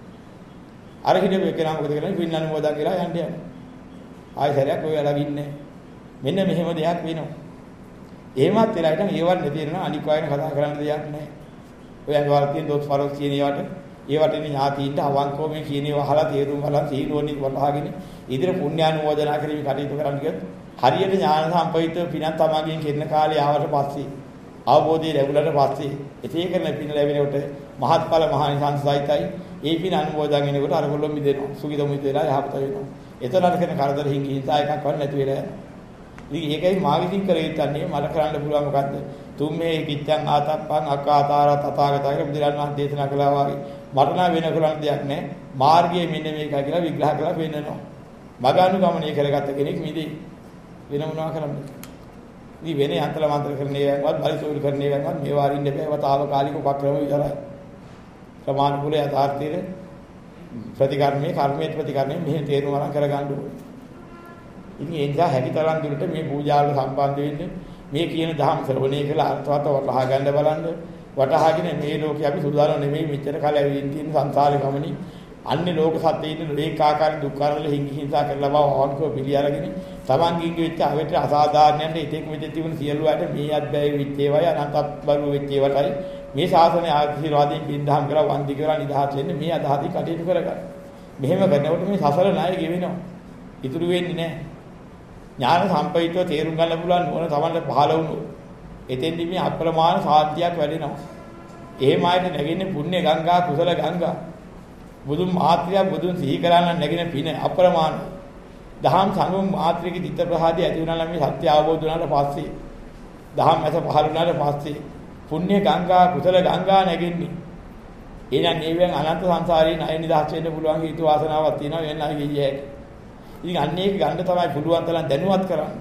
අර හිටපු එකනා මොකද කරන්නේ? පින්නන මොදා කියලා යන්න යනවා. ආයෙ සැරයක් ඔය ළඟින්නේ. මෙන්න මෙහෙම දෙයක් වෙනවා. එහෙමත් වෙලා හිටන් ඒවත් නැති වෙනවා අනික් වයින් කතා කරන්න දෙයක් නැහැ. ඔය අඟවල් තියෙන දොස් පරොස් කියන ඒවට ඒවට ඉන්නේ ඥාතීන්ට අවංකව මේ කියන ඒවා අහලා තේරුම් ගන්න සීනුවණින් වටහාගෙන ඉදිරිය පුණ්‍යානුමෝදනා කරමින් කටයුතු කරන්න ගියොත් හරියට ඥාන සම්පවිත පිනක් තමගෙන් කෙරෙන කාලේ ආවට පස්සේ අවබෝධය ලැබුණාට පස්සේ එතේ කරන පින ලැබෙනකොට මහත්ඵල මහානිසංසයිතයි ඒ පින අනුමෝදන් වෙනකොට අරගොල්ලෝ මිදෙනවා සුගිත මුදිතේලා යහපත වෙනවා. එතනට කරන කරදර හිඟි හිතා එකක් වань නැති වෙලා යනවා. ඉතින් ඒකයි මාගිතින් කර යුත්තන්නේ මට කරන්න පුළුවන් මොකද්ද? තුම්මේ කිච්ඡං ආතප්පං අකාතාර තථාගතයන් බුදුරන් වහන්සේ දේශනා කළා වගේ මට නම් වෙන කරන්න දෙයක් නැහැ. මාර්ගයේ මෙන්න මේකයි කියලා විග්‍රහ කරලා පෙන්නනවා. මගානුගමනය කරගත්ත කෙනෙක් මිදේ. වෙන මොනවා කරන්නද? ඉතින් වෙන යන්ත්‍ර මන්ත්‍ර කරන්නේවත් බලිසෝල් කරන්නේවත් මේවා අරින්න බෑ. වතාවකාලික උපක්‍රම විතරයි. ප්‍රමාණිකුල යථාර්ථයේ ප්‍රතිකර්මයේ කර්මයේ ප්‍රතිකර්මයේ මෙහෙ තේරුම් අරන් කරගන්න ඕනේ. ඉතින් ඒ නිසා හැකිතරම් දුරට මේ පූජාවල සම්බන්ධ වෙන්න මේ කියන දහම් ශ්‍රවණය කළ අර්ථවත් වටහා ගන්න බලන්න වටහාගෙන මේ ලෝකේ අපි සුදාන නෙමෙයි මෙච්චර කාලය ඇවිදින් තියෙන සංසාර ගමනේ අන්නේ ලෝක සත්‍යයේ ඒකාකාර දුක්ඛාරවල හිඟි හිංසා කරලා බව අවංකව පිළි අරගෙන තමන්ගින් වෙච්ච අවිතර අසාධාරණයන්ට ඉතෙක් මෙතෙක් තිබුණ සියලු අයට මේ අත්බැයි වෙච්ච ඒවායි අනන්තත් බරු වෙච්ච ඒවටයි මේ ශාසනයේ ආශිර්වාදයෙන් පින්දහම් කරලා වන්දි කරලා නිදහස් වෙන්න මේ අදහසින් කටයුතු කරගන්න. මෙහෙම කරනකොට මේ සසල ණය ගෙවෙනවා. ඉතුරු වෙන්නේ නැහැ. ඥාන සම්පවිතව තේරුම් ගන්න පුළුවන් ඕන තමන්ට පහළ වුණු. එතෙන්දි මේ අප්‍රමාණ සාන්තියක් වැඩෙනවා. එහෙම ආයත නැගින්නේ පුණ්‍ය ගංගා කුසල ගංගා. බුදුන් මාත්‍රිය බුදුන් සිහි කරන්න නැගින පින අප්‍රමාණ. දහම් සංගම මාත්‍රිකේ දිත්ත ප්‍රහාදී ඇති වුණා නම් මේ සත්‍ය අවබෝධ වුණාට පස්සේ දහම් ඇස පහළ වුණාට පස්සේ පුණ්‍ය ගංගා කුසල ගංගා නැගින්නේ. එහෙනම් මේවෙන් අනන්ත සංසාරේ ණය නිදහස් වෙන්න පුළුවන් හේතු වාසනාවක් තියෙනවා වෙන අය කියේ. ඉතින් අන්නේ ගන්න තමයි පුළුවන් තරම් දැනුවත් කරන්න.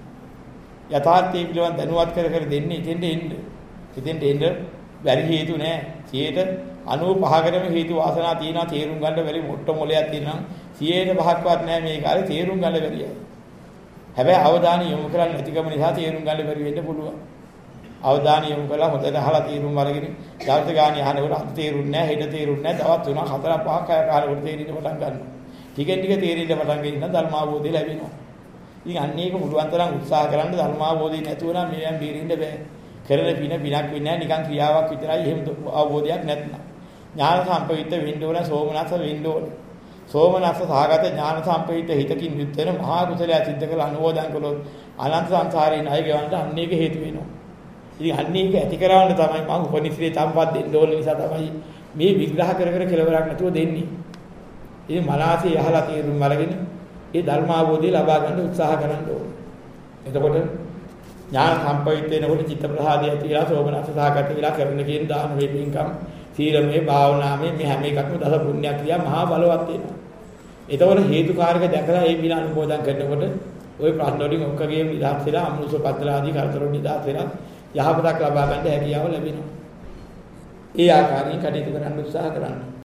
යථාර්ථයේ පිළිවන් දැනුවත් කර කර දෙන්නේ ඉතින්ද එන්න. ඉතින්ද එන්න බැරි හේතු නෑ. සියයට අනූපහකටම හේතු වාසනා තියෙනවා තේරුම් ගන්න බැරි මොට්ට මොලයක් තියෙනවා. සියයට පහක්වත් නෑ මේ කාලේ තේරුම් ගන්න බැරියයි. හැබැයි අවධානය යොමු කරන්නේ නැතිකම නිසා තේරුම් ගන්න බැරි වෙන්න පුළුවන්. අවධානය යොමු කරලා හොඳට අහලා තීරුම් අරගෙන දවස් ගානේ අහනකොට අද තීරුන්නේ නැහැ, හෙට තීරුන්නේ නැහැ, දවස් තුනක් හතරක් පහක් අය කාලෙකට තීරින්න පටන් ගන්නවා. ටිකෙන් ටික තීරින්න පටන් ගෙන ධර්ම අවබෝධය ලැබෙනවා. ඉතින් අන්න ඒක මුළුවන් තරම් උත්සාහ කරන්න ධර්ම අවබෝධය නැතුව නම් මේයන් බීරින්න බෑ. කරන පින පිනක් වෙන්නේ නැහැ, නිකන් ක්‍රියාවක් විතරයි. එහෙම අවබෝධයක් නැත්නම් ඥාන සම්පවිත වෙන්න ඕන, සෝමනස්ස වෙන්න ඕන. සෝමනස්ස සහගත ඥාන සම්පවිත හිතකින් යුත් වෙන මහා කුසලය සිද්ධ කළ අනුමෝදන් කළොත් අනන්ත සංසාරේ ණය ගෙවන්න අන්න ඒක හේතු වෙනවා. ඉතින් අන්න ඒක ඇති කරවන්න තමයි මම උපනිශ්‍රේ සම්පත් දෙන්න ඕන නිසා තමයි මේ විග්‍රහ කර කර කෙලවරක් නැතුව දෙන්නේ. ඉතින් මනසේ යහලා තීරුම් අරගෙන ඒ ධර්මාවබෝධය ලබා ගන්න උත්සාහ කරන්න ඕනේ. එතකොට ඥාන සම්පවිත වෙනකොට චිත්ත ප්‍රසාදය ඇතිලා සෝමනස්ස සහගත වෙලා කරන කියන දාන වේපින්කම් සීලමේ භාවනාමේ මේ හැම එකක්ම දස පුණ්‍ය ක්‍රියා මහා බලවත් වෙනවා. එතකොට හේතුකාරක දැකලා ඒ වින අනුමෝදන් කරනකොට ওই ප්‍රශ්න වලින් ඔක්කොගේම නිදහස් වෙලා අමනුෂ්‍ය පත්‍ර ආදී කරදර වලින් නිදහස් වෙලා යහපතක් ලබා ගන්න හැකියාව ලැබෙනවා. ඒ ආකාරයෙන් කටයුතු කරන්න උත්සාහ කරන්න.